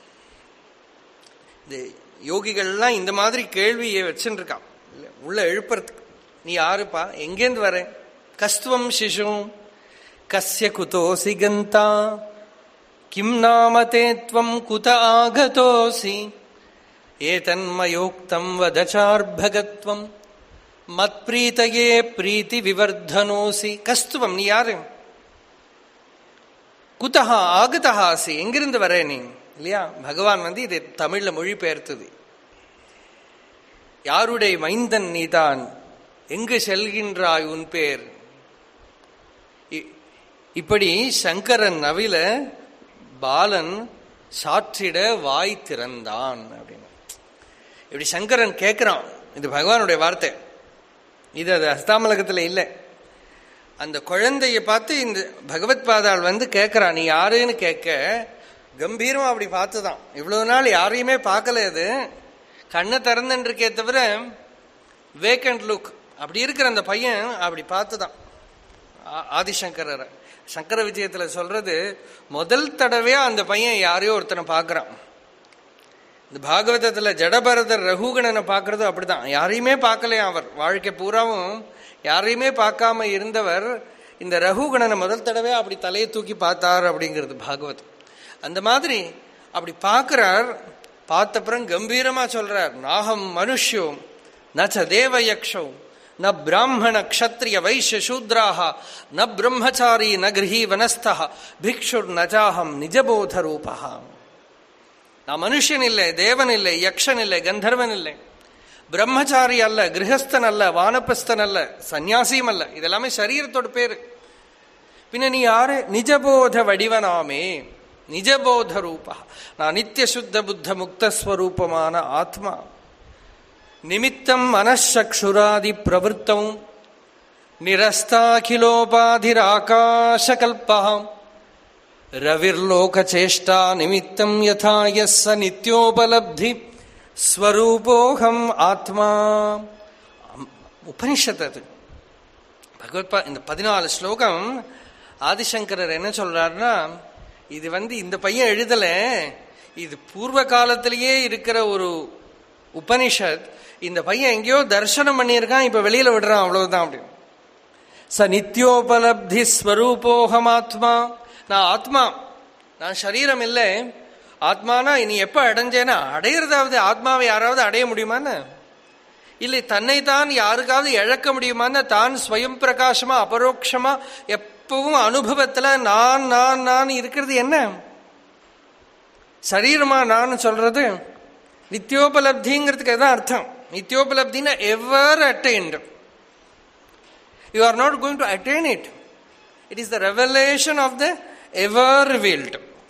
இந்த யோகிகள்லாம் இந்த மாதிரி கேள்வியை வச்சுட்டு இருக்கான் உள்ள எழுப்புறதுக்கு. நீ யாருப்பா, எங்கேருந்து வர? கஸ்துவம் சிசு கஸ்ய குதோசி கந்தா கிம் நாமதே த்வம் குத ஆகதோசி ஏதன்மயோக்தம் வதசார்பகத்வம் மத்ப்ரீதயே பிரீதி விவர்தனோசி. கஸ்துவம், நீ யாரு? குதஹா ஆகதஹாசி, எங்கிருந்து வர நீ? இல்லையா, பகவான் இது தமிழ்ல மொழிபெயர்த்தது. யாருடைய மைந்தன் நீதான், எங்கு செல்கின்றாய், உன் பேர்? இப்படி சங்கரன் நவில பாலன் சாற்றிட வாய் திறந்தான் அப்படின்னு இப்படி சங்கரன் கேட்கிறான். இது பகவானுடைய வார்த்தை, இது அது அஸ்தாமலகத்துல இல்லை. அந்த குழந்தைய பார்த்து இந்த பகவத் பாதாள் கேட்கிறான், நீ யாருன்னு கேட்க கம்பீரமா அப்படி பார்த்துதான். இவ்வளவு நாள் யாரையுமே பார்க்கல, அது கண்ணை திறந்துன்னு இருக்கே தவிர வேக்கண்ட் லுக் அப்படி இருக்கிற அந்த பையன் அப்படி பார்த்துதான். ஆதிசங்கரர் சங்கர விஜயத்துல சொல்றது, முதல் தடவையா அந்த பையன் யாரையோ ஒருத்தனை பார்க்கறான். இந்த பாகவதத்துல ஜடபரதர் ரகுகணனை பார்க்கறது அப்படிதான். யாரையுமே பார்க்கலையா அவர், வாழ்க்கை பூராவும் யாரையுமே பார்க்காம இருந்தவர் இந்த ரகுகணனை முதல் தடவையா அப்படி தலையை தூக்கி பார்த்தார் அப்படிங்கிறது பாகவதம். அந்த மாதிரி அப்படி பார்க்கிறார். பார்த்தப்புறம் கம்பீரமா சொல்றார், நாகம் மனுஷ்யோ நச்ச தேவயக்ஷோ ந பிராமண க்ஷத்ரிய வைஷ்ய சூத்ராஹ ந பிரம்மச்சாரி ந கிரஹீ வனஸ்தஹ பிக்ஷுர் நஜாஹம் நிஜபோத ரூபஹ. நான் மனுஷன் இல்லை, தேவன் இல்லை, யக்ஷன் இல்லை, கந்தர்வன் இல்லை, பிரம்மச்சாரி அல்ல, கிரகஸ்தன் அல்ல, வானப்பஸ்தன் அல்ல, சந்நியாசியும் அல்ல. இதெல்லாமே சரீரத்தோட பேரு. பின்ன நீ யாரு? நிஜபோத வடிவனாமே, நிஜபோத ரூபா. நான் நித்திய சுத்த புத்த முக்தஸ்வரூபமான ஆத்மா. நிமித்தம் மனசக்ஷுராதி பிரவருத்தம் நிரஸ்தாகிலோபாதிராகாசகல்பஹ ரவிர்லோகசேஷ்டா நிமித்தம் யதா யஸ்ஸ நித்யோபலப்தி ஸ்வரூபோகம் ஆத்மா. உபனிஷத் அது. பகவத்பா இந்த 14 ஸ்லோகம் ஆதிசங்கரர் என்ன சொல்றாருன்னா, இது இந்த பையன் எழுதல, இது பூர்வ காலத்திலேயே இருக்கிற ஒரு உபனிஷத். இந்த பையன் எங்கேயோ தரிசனம் பண்ணியிருக்கான், இப்ப வெளியில விடுறான், அவ்வளவுதான். அப்படி ச நித்யோபலப்தி ஸ்வரூபோகம் ஆத்மா. நான் ஆத்மா, நான் சரீரம் இல்லை. ஆத்மானா நீ எப்ப அடைஞ்சேன்னா, அடையிறதாவது ஆத்மாவை யாராவது அடைய முடியுமான்னு இல்லை, தன்னைத்தான் யாருக்காவது இழக்க முடியுமான்னு தான் ஸ்வயம் பிரகாசமா அபரோக்ஷமா எப்பவும் அனுபவத்துல நான் நான் நான் இருக்கிறது என்ன? சரீரமா நான் சொல்றது நித்யோபலப்திங்கிறதுக்கு எதான் அர்த்தம். நித்யோபலப்தினா ever attained. You are not going to attain it. It is the revelation of the ever revealed.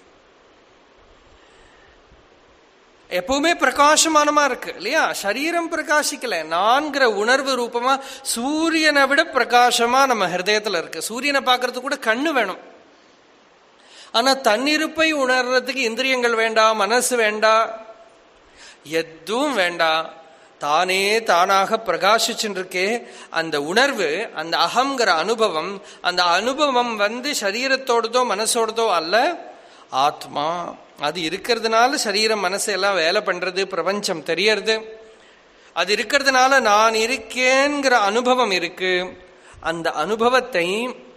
எப்பவுமே பிரகாசமானமா இருக்கு இல்லையா? சரீரம் பிரகாசிக்கல, நான்கிற உணர்வு ரூபமா சூரியனை விட பிரகாசமா நம்ம ஹிருதயத்துல இருக்கு. சூரியனை பார்க்கறதுக்கு கூட கண்ணு வேணும். ஆனா தன்னிருப்பை உணர்றதுக்கு இந்திரியங்கள் வேண்டாம், மனசு வேண்டாம், எதுவும் வேண்டாம். தானே தானாக பிரகாசிச்சுட்டு இருக்கே அந்த உணர்வு, அந்த அகங்கிற அனுபவம். அந்த அனுபவம் சரீரத்தோடதோ மனசோடதோ அல்ல, ஆத்மா. அது இருக்கிறதுனால சரீரம் மனசு எல்லாம் வேலை பண்றது, பிரபஞ்சம் தெரியறது. அது இருக்கிறதுனால நான் இருக்கேங்கிற அனுபவம் இருக்கு. அந்த அனுபவத்தை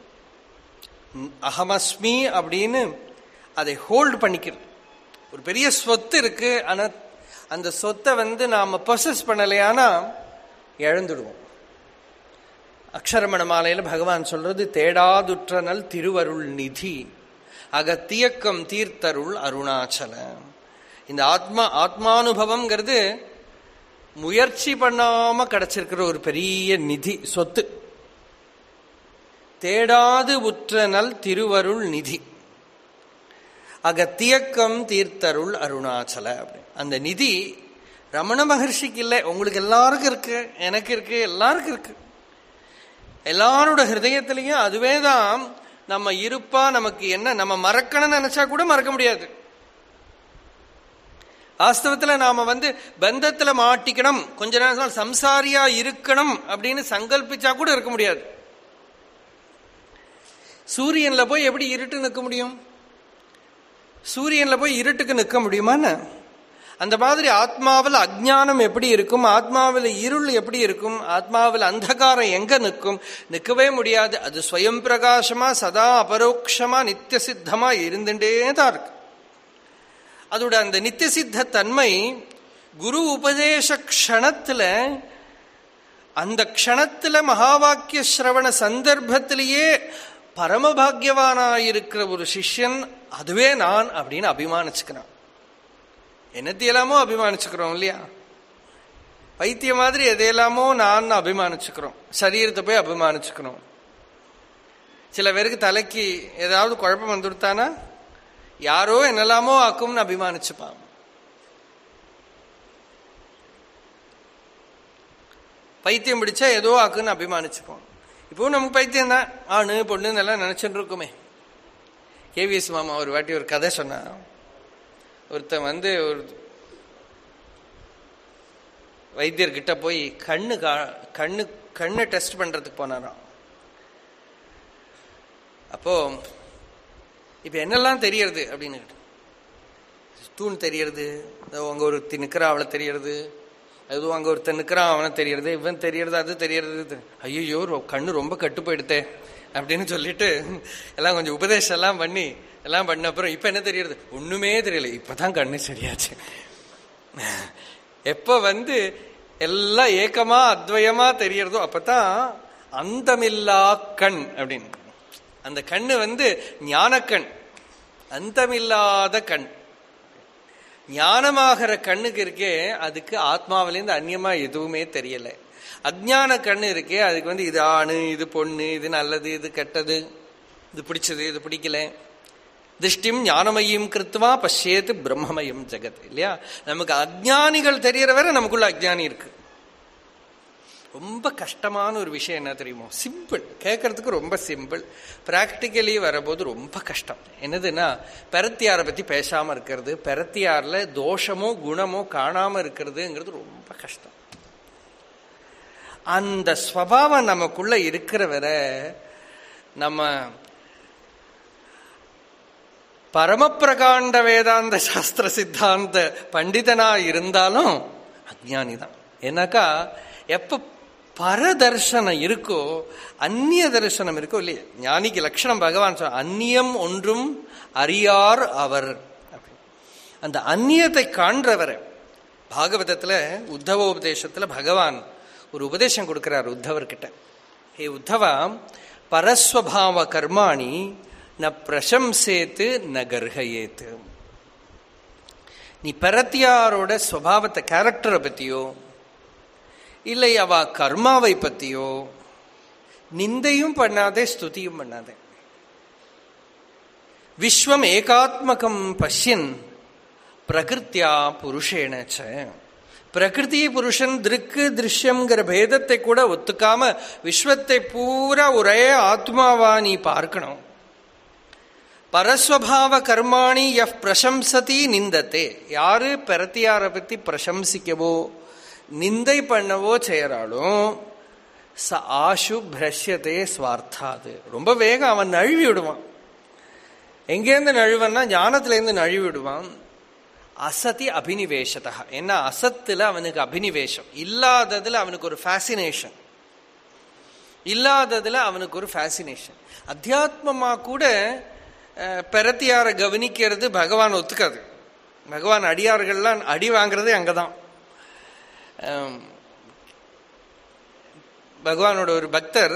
அகமஸ்மி அப்படின்னு அதை ஹோல்டு பண்ணிக்கிறது. ஒரு பெரிய சொத்து இருக்கு, ஆனா அந்த சொத்தை நாம பொசஸ் பண்ணலையானா இழந்துடுவோம். அக்ஷரமண மாலையில பகவான் சொல்றது, தேடாதுற்றனல் திருவருள் நிதி அகத்தியக்கம் தீர்த்தருள் அருணாச்சல. இந்த ஆத்மானுபவம்ங்கிறது முயற்சி பண்ணாம கிடைச்சிருக்கிற ஒரு பெரிய நிதி, சொத்து. தேடாது உற்றனல் திருவருள் நிதி அகத்தியக்கம் தீர்த்தருள் அருணாச்சல. அந்த நிதி ரமண மகர்ஷிக்கு இல்லை, உங்களுக்கு எல்லாருக்கும் இருக்கு, எனக்கு இருக்கு, எல்லாருக்கும் இருக்கு. எல்லாரோட ஹிருதயத்திலையும் அதுவே தான் நம்ம இருப்பா. நமக்கு என்ன, நம்ம மறக்கணும்னு நினைச்சா கூட மறக்க முடியாது. வாஸ்தவத்துல நாம பந்தத்துல மாட்டிக்கணும், கொஞ்ச நேரம் சம்சாரியா இருக்கணும் அப்படின்னு சங்கல்பிச்சா கூட இருக்க முடியாது. சூரியன்ல போய் எப்படி இருட்டு நிற்க முடியும்? சூரியன்ல போய் இருட்டுக்கு நிற்க முடியுமான்னு? அந்த மாதிரி ஆத்மாவில் அஜ்ஞானம் எப்படி இருக்கும், ஆத்மாவில் இருள் எப்படி இருக்கும், ஆத்மாவில் அந்தகாரம் எங்க நிற்கும்? நிற்கவே முடியாது. அது ஸ்வயம் பிரகாசமா சதா அபரோக்ஷமா நித்திய சித்தமா இருந்துட்டே தான் இருக்கு. அதோட அந்த நித்திய சித்த தன்மை குரு உபதேச க்ஷணத்துல, அந்த க்ஷணத்துல மகாவாக்கிய சிரவண சந்தர்ப்பத்திலேயே பரமபாகியவானாயிருக்கிற ஒரு சிஷ்யன் அதுவே நான் அப்படின்னு அபிமானிச்சுக்கிறான். என்னத்தையெல்லாமோ அபிமானிச்சுக்கிறோம் இல்லையா? பைத்திய மாதிரி எதையெல்லாமோ நான் அபிமானிச்சுக்கிறோம். சரீரத்தை போய் அபிமானிச்சுக்கிறோம். சில பேருக்கு தலைக்கு ஏதாவது குழப்பம் வந்துடுத்தானா யாரோ என்னெல்லாமோ ஆக்கும்னு அபிமானிச்சுப்பான். பைத்தியம் பிடிச்சா ஏதோ ஆக்குன்னு அபிமானிச்சுப்போம். இப்போ நமக்கு பைத்தியம் தான், ஆணு பொண்ணுன்னு எல்லாம் நினைச்சுட்டு இருக்குமே. கேவிஎஸ் மாமா ஒரு வாட்டி ஒரு கதை சொன்னா, ஒருத்தன் ஒரு வைத்தியர்கிட்ட போய் கண்ணு டெஸ்ட் பண்றதுக்கு போனாராம். அப்போ இப்ப என்னெல்லாம் தெரியறது அப்படின்னு, தூண் தெரியறது, அங்க ஒருத்தி நிக்கிறா அவளை தெரியறது, அதுவும் அங்க ஒருத்தன் நிக்கிறான் அவனை தெரியறது, இவன் தெரியறது, அது தெரியறது. ஐயோ கண்ணு ரொம்ப கட்டு போயிடுத்தே அப்படின்னு சொல்லிட்டு எல்லாம் கொஞ்சம் உபதேசம் எல்லாம் பண்ணி எல்லாம் பண்ண அப்புறம் இப்ப என்ன தெரியறது? ஒண்ணுமே தெரியல, இப்பதான் கண்ணு சரியாச்சு. எப்ப எல்லாம் ஏக்கமா அத்வயமா தெரியறதோ அப்பதான் அந்தமில்லா கண் அப்படின்னு. அந்த கண்ணு ஞானக்கண், அந்தமில்லாத கண். ஞானமாகிற கண்ணுக்கு இருக்கே அதுக்கு ஆத்மாவிலேருந்து அந்நியமா எதுவுமே தெரியல. அஜ்ஞான கண்ணு இருக்கே அதுக்கு இது ஆணு, இது பொண்ணு, இது நல்லது, இது கெட்டது, இது பிடிச்சது, இது பிடிக்கல. திருஷ்டிம் ஞானமயம் கிருத்வா பஷ்யேத் பிரம்மமயம் ஜெகத் இல்லையா? நமக்கு அஜ்ஞானிகள் தெரியற வரை நமக்குள்ள அஜ்ஞானி இருக்கு. ரொம்ப கஷ்டமான ஒரு விஷயம் என்ன தெரியுமோ? சிம்பிள், கேட்கறதுக்கு ரொம்ப சிம்பிள், பிராக்டிக்கலி வரபோது ரொம்ப கஷ்டம். என்னதுன்னா, பெரத்தியாரை பத்தி பேசாம இருக்கிறது, பெரத்தியார்ல தோஷமோ குணமோ காணாம இருக்கிறதுங்கிறது ரொம்ப கஷ்டம். அந்த ஸ்வபாவம் நமக்குள்ள இருக்கிற வரை நம்ம பரமபிரகாண்ட வேதாந்த சாஸ்திர சித்தாந்த பண்டிதனா இருந்தாலும் அஜ்ஞானி தான். ஏன்னாக்கா எப்ப பரதர்சனம் இருக்கோ, அந்நிய தரிசனம் இருக்கோ இல்லையா? ஞானிக்கு லட்சணம் பகவான் சொல்ற, அந்நியம் ஒன்றும் அறியார் அவர். அந்த அந்நியத்தை காண்றவரை பாகவதத்துல உத்தவோபதேசத்துல பகவான் ஒரு உபதேசம் கொடுக்கிறார் உத்தவர்கிட்ட. ஹே உத்தவா, பரஸ்வபாவ கர்மாணி ந பிரசம்சேத்து ந கர்ஹயேத்து. நீ பரத்தியாரோட ஸ்வபாவத்தை, கேரக்டரை பத்தியோ இல்லை அவ கர்மாவை பத்தியோ நிந்தையும் பண்ணாதே, ஸ்துதியும் பண்ணாதே. விஸ்வம் ஏகாத்மகம் பஷ்யன் பிரகிருத்தியா புருஷேனச்ச. பிரகிருதி புருஷன் திருக்கு திருஷ்யம்ங்கிற பேதத்தை கூட ஒத்துக்காம விஸ்வத்தை பூரா ஒரே ஆத்மாவா நீ பார்க்கணும். பரஸ்வபாவ கர்மாணி யஃப் பிரசம்சதி நிந்தத்தே. யாரு பரத்தியாரை பத்தி பிரசம்சிக்கவோ நிந்தை பண்ணவோ செய்யறாலும் ச ஆஷு பிரஷ்யத்தே ஸ்வார்த்தாது. ரொம்ப வேகம் அவன் நழுவி விடுவான். எங்கேருந்து நழுவன்னா ஞானத்திலேருந்து நழுவி விடுவான். அசதி அபினிவேஷதா. ஏன்னா அசத்துல அவனுக்கு அபினிவேஷம், இல்லாததுல அவனுக்கு ஒரு ஃபேசினேஷன், இல்லாததுல அவனுக்கு ஒரு ஃபேசினேஷன். அத்தியாத்மமா கூட பெரத்தியார கவனிக்கிறது பகவான் ஒத்துக்காது. பகவான் அடியார்கள்லாம் அடி வாங்குறதே அங்கதான். பகவானோட ஒரு பக்தர்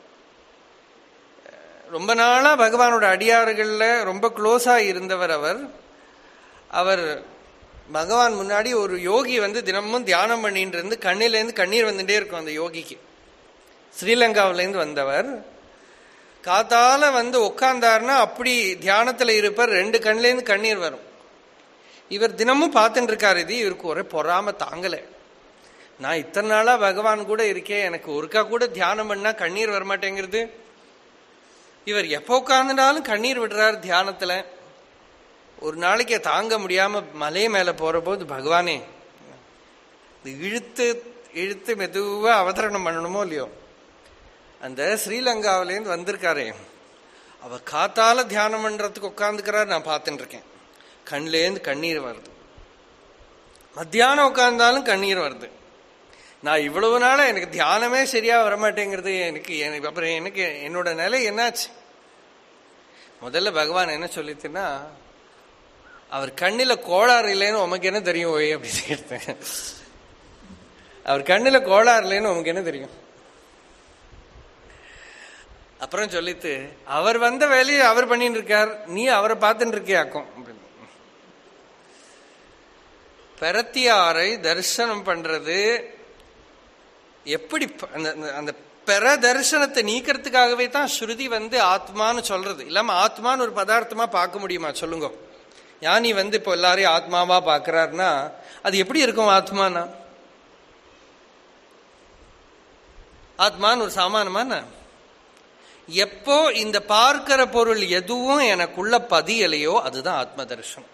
ரொம்ப நாளா பகவானோட அடியார்கள்ல ரொம்ப க்ளோஸா இருந்தவர். அவர் பகவான் முன்னாடி ஒரு யோகி தினமும் தியானம் பண்ணிட்டு இருந்து கண்ணிலேருந்து கண்ணீர் வந்துட்டே இருக்கும் அந்த யோகிக்கு. ஸ்ரீலங்காவிலேருந்து வந்தவர். காத்தால உட்கார்ந்தாருன்னா அப்படி தியானத்துல இருப்பார், 2 கண்ணிலேருந்து கண்ணீர் வரும். இவர் தினமும் பார்த்துட்டு இருக்காரு. இது இவருக்கு ஒரே பொறாம தாங்கல. நான் இத்தனை நாளா பகவான் கூட இருக்கேன், எனக்கு ஒருக்கா கூட தியானம் பண்ணா கண்ணீர் வரமாட்டேங்கிறது. இவர் எப்போ உட்கார்ந்துனாலும் கண்ணீர் விடுறாரு தியானத்துல. ஒரு நாளைக்கு தாங்க முடியாம மலை மேல போற போது, பகவானே இழுத்து இழுத்து மெதுவா அவதரணம் பண்ணணுமோ இல்லையோ, அந்த ஸ்ரீலங்காவிலேருந்து வந்திருக்காரே அவ காத்தால தியானம் பண்றதுக்கு உட்கார்ந்துக்கிறார், நான் பார்த்துட்டு இருக்கேன். கண்லேருந்து கண்ணீர் வருது. மத்தியானம் உட்கார்ந்தாலும் கண்ணீர் வருது. நான் இவ்வளவு நாள எனக்கு தியானமே சரியா வரமாட்டேங்கிறது. அப்புறம் எனக்கு என்னோட நிலை என்னாச்சு? முதல்ல பகவான் என்ன சொல்லிட்டுன்னா, அவர் கண்ணில கோளாறு இல்லைன்னு உமக்கு என்ன தெரியும் ஓய் அப்படின்னு கேட்டேன். அவர் கண்ணில கோளாறு இல்லைன்னு உமக்கு என்ன தெரியும்? அப்புறம் சொல்லிட்டு, அவர் வந்த வேலையை அவர் பண்ணிட்டு இருக்கார், நீ அவரை பார்த்துட்டு இருக்கியாக்கும் அப்படின்னு. பெரத்தியாரை தரிசனம் பண்றது எப்படி? அந்த பெற தரிசனத்தை நீக்கிறதுக்காகவே தான் ஸ்ருதி ஆத்மான்னு சொல்றது. இல்லாம ஆத்மான்னு ஒரு பதார்த்தமா பார்க்க முடியுமா சொல்லுங்க? ஞானி இப்போ எல்லாரையும் ஆத்மாவா பாக்குறாருன்னா அது எப்படி இருக்கும்? ஆத்மானா ஆத்மான்னு ஒரு சாமானமான எப்போ இந்த பார்க்கிற பொருள் எதுவும் எனக்குள்ள பதியலையோ அதுதான் ஆத்ம தரிசனம்.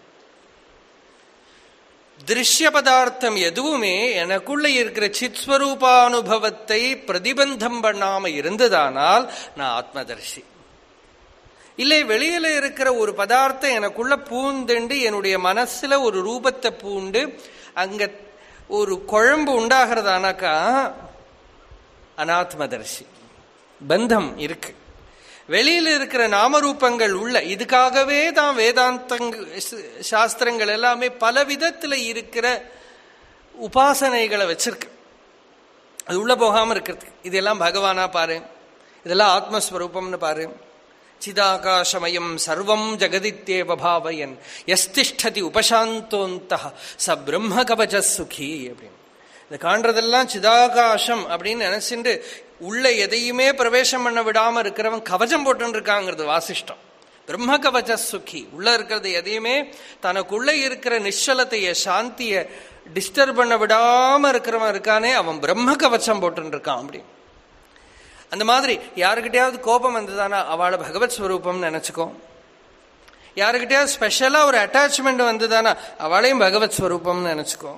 திருஷ்ய பதார்த்தம் எதுவுமே எனக்குள்ள இருக்கிற சித்ஸ்வரூபானுபவத்தை பிரதிபந்தம் பண்ணாம இருந்ததானால் நான் ஆத்மதர்ஷி. இல்லை, வெளியில இருக்கிற ஒரு பதார்த்தம் எனக்குள்ள பூந்துண்டு என்னுடைய மனசுல ஒரு ரூபத்தை பூண்டு அங்க ஒரு குழம்பு உண்டாகிறதானாக்கா அனாத்மதர்ஷி. பந்தம் இருக்கு. வெளியில இருக்கிற நாமரூபங்கள் உள்ள, இதுக்காகவே தான் வேதாந்த சாஸ்திரங்கள் எல்லாமே பல விதத்துல இருக்கிற உபாசனைகளை வச்சிருக்கு, அது உள்ள போகாம இருக்கிறதுக்கு. இதெல்லாம் பகவானா பாரு, இதெல்லாம் ஆத்மஸ்வரூபம்னு பாரு. சிதாகாசமயம் சர்வம் ஜெகதித்யேவ பாவயன் யஸ்திஷ்டதி உபசாந்தோந்தஹ ச பிரம்ம கவச சுகி அப்படின்னு. இந்த காண்றதெல்லாம் சிதாகாசம் அப்படின்னு நினைச்சுட்டு உள்ள எதையுமே பிரவேசம் பண்ண விடாம இருக்கிறவன் கவச்சம் போட்டு இருக்காங்கிறது வாசிஷ்டம். பிரம்ம கவச சுகி, உள்ள இருக்கிறது எதையுமே தனக்குள்ள இருக்கிற நிச்சலத்தைய சாந்திய டிஸ்டர்ப் பண்ண விடாம இருக்கிறவன் இருக்கானே அவன் பிரம்ம கவச்சம் போட்டு இருக்கான் அப்படி. அந்த மாதிரி யாருக்கிட்டையாவது கோபம் வந்ததானா அவளை பகவத் ஸ்வரூபம் நினைச்சுக்கோ. யாருக்கிட்டையாவது ஸ்பெஷலா ஒரு அட்டாச்மெண்ட் வந்ததானா அவளையும் பகவத் ஸ்வரூபம் நினைச்சுக்கோ.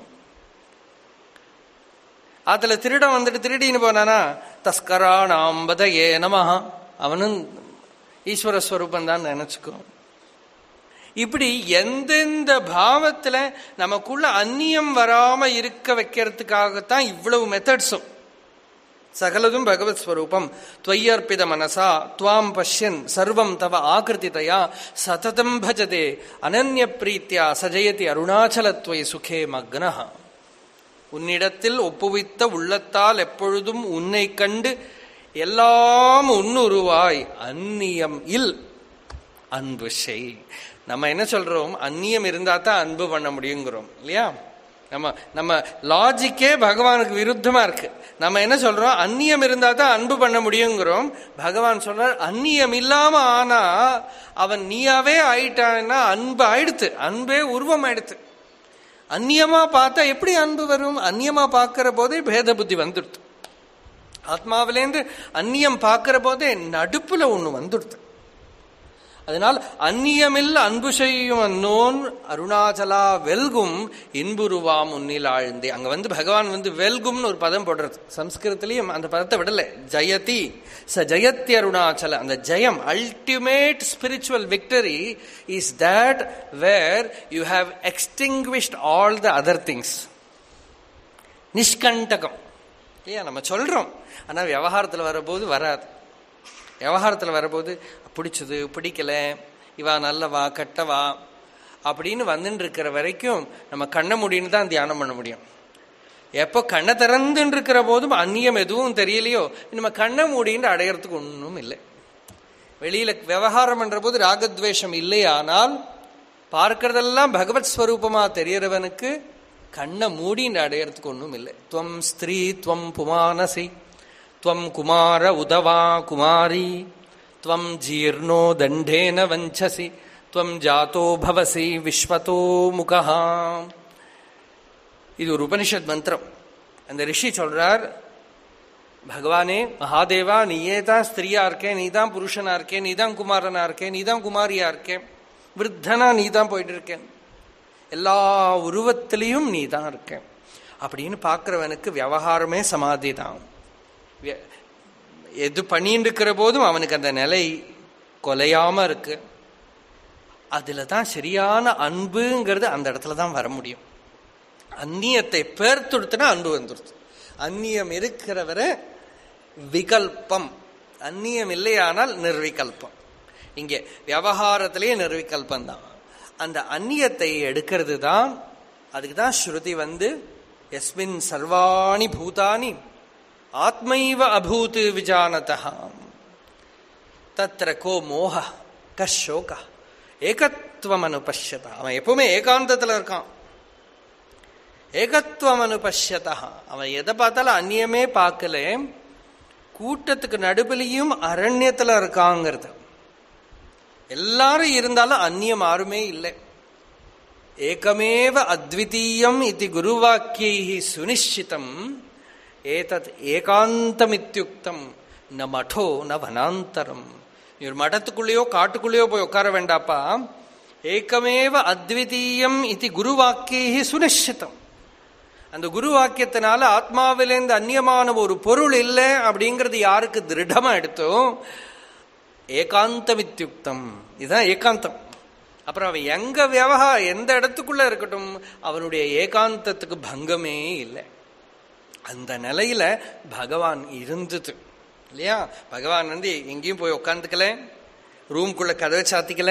அதுல திருடம் திருடின்னு போனானா தஸ்கராணாம்பதயே நமஹ, அவனும் ஈஸ்வரஸ்வரூபம் தான் நினைச்சுக்கோ. இப்படி எந்தெந்த பாவத்துல நமக்குள்ள அந்நியம் வராம இருக்க வைக்கிறதுக்காகத்தான் இவ்வளவு மெத்தட்ஸும். சகலதும் பகவத் ஸ்வரூபம். துவய்யர்ப்பித மனசா துவாம் பஷ்யன் சர்வம் தவ ஆகிருதிதயா சததம் பஜதே அனன்ய பிரீத்யா சஜயதி அருணாச்சலத்வை சுகே மக்னஹ. உன்னிடத்தில் ஒப்புவித்த உள்ளத்தால் எப்பொழுதும் உன்னை கண்டு எல்லாம் உன்னுருவாய் அந்நியம் இல் அன்பு செய். நம்ம என்ன சொல்றோம்? அந்நியம் இருந்தா தான் அன்பு பண்ண முடியுங்கிறோம் இல்லையா? நம்ம லாஜிக்கே பகவானுக்கு விருத்தமா இருக்கு. நம்ம என்ன சொல்றோம்? அந்நியம் இருந்தா தான் அன்பு பண்ண முடியுங்கிறோம். பகவான் சொல்றார் அந்நியம் இல்லாம ஆனா அவன் நீயாவே ஆயிட்டான்னா அன்பு ஆயிடுத்து, அன்பே உருவம் ஆயிடுத்து. அந்நியமா பார்த்தா எப்படி அன்பு வரும்? அந்நியமா பார்க்கிற போதே பேத புத்தி வந்துடுது. ஆத்மாவிலேருந்து அந்நியம் பார்க்கிற போதே நடுப்புல ஒண்ணு வந்துடுது. அதனால் அந்நியமில் அன்பு செய்யும் அன்னோன் அருணாச்சலா வெல்கும் இன்புருவாம் உன்னில் ஆழ்ந்தே. அங்க பகவான் வெல்கும்னு ஒரு பதம் போடுறது. சம்ஸ்கிருதத்திலையும் அந்த பதத்தை விடல. ஜயதி ச ஜயத்தி அருணாச்சல. அந்த ஜெயம், ultimate spiritual victory is that where you have extinguished all the other things. நிஷ்கண்டகம் இல்லையா நம்ம சொல்றோம், ஆனா விவகாரத்தில் வரபோது வராது. விவகாரத்தில் வரபோது பிடிச்சது பிடிக்கல, இவா நல்லவா கெட்டவா அப்படின்னு வந்துட்டு இருக்கிற வரைக்கும் நம்ம கண்ணை மூடின்னு தான் தியானம் பண்ண முடியும். எப்போ கண்ணை திறந்துட்டு இருக்கிற போதும் அந்நியம் எதுவும் தெரியலையோ நம்ம கண்ணை மூடின்னு அடையறதுக்கு ஒன்றும் இல்லை. வெளியில விவகாரம் பண்ற போது ராகத்வேஷம் இல்லையானால் பார்க்கறதெல்லாம் பகவத் ஸ்வரூபமா தெரியறவனுக்கு கண்ணை மூடின்னு அடையறதுக்கு ஒன்றும் இல்லை. துவம் ஸ்திரீ துவம் புமானசி துவம் குமார உதவா குமாரி துவம் ஜீர்ணோ தண்டேன வஞ்சசி துவம் ஜாதோ பவசி விஸ்வதோ முகா. இது ஒரு உபனிஷத் மந்திரம். அந்த ரிஷி சொல்றார், பகவானே மகாதேவா, நீயே தான் ஸ்திரீயா இருக்கேன், நீ தான் புருஷனா இருக்கேன், நீ தான் குமாரனா இருக்கேன், நீ தான் குமாரியா இருக்கேன், விருத்தனா நீ தான் போயிட்டு இருக்கேன், எல்லா உருவத்திலையும் நீ தான் இருக்கேன் அப்படின்னு பார்க்கிறவனுக்கு விவகாரமே சமாதி தான். எது பண்ணிட்டு இருக்கிற போதும் அவனுக்கு அந்த நிலை கொலையாம இருக்கு. அதுல தான் சரியான அன்புங்கிறது அந்த இடத்துல தான் வர முடியும். அந்நியத்தை பேர்த்துடுத்துனா அன்பு வந்துடுது. அந்நியம் இருக்கிறவரை விகல்பம், அந்நியம் இல்லையானால் நிர்விகல்பம். இங்கே விவகாரத்திலேயே நிர்விகல்பம் தான். அந்த அந்நியத்தை எடுக்கிறது தான். அதுக்கு தான் ஸ்ருதி யஸ்மின் சர்வாணி பூதானி ஆத்மைவ அபூத் விஜானதா தத்ர கோ மோக கஷோக ஏகத்துவம் அனுபஷ்யதா. அவன் எப்பவுமே ஏகாந்தத்துல இருக்கான். ஏகத்துவம் அனுபஷ்யதா. அவன் எதை பார்த்தாலும் அந்நியமே பார்க்கல, கூட்டத்துக்கு நடுவிலையும் அரண்யத்துல இருக்காங்கிறது. எல்லாரும் இருந்தாலும் அந்நியம் யாருமே இல்லை. ஏகமேவ அத்விதீயம் இது குருவாக்கியை சுனிஷ்சிதம் ஏதத் ஏகாந்தமித்யுக்தம் ந மடோ ந வனாந்தரம். ஒரு மடத்துக்குள்ளேயோ காட்டுக்குள்ளேயோ போய் உட்கார வேண்டாப்பா. ஏகமேவ அத்விதீயம் இது குருவாக்கியை சுனிஷ்சிதம். அந்த குரு வாக்கியத்தினால ஆத்மாவிலேருந்து அந்நியமான ஒரு பொருள் இல்லை அப்படிங்கிறது யாருக்கு திருடமா எடுத்தோ ஏகாந்தமித்யுக்தம். இதுதான் ஏகாந்தம். அப்புறம் அவன் எந்த இடத்துக்குள்ள இருக்கட்டும் அவனுடைய ஏகாந்தத்துக்கு பங்கமே இல்லை. அந்த நிலையில பகவான் இருந்தது இல்லையா. பகவான் எங்கேயும் போய் உட்காந்துக்கல, ரூம்குள்ள கதவை சாத்திக்கல,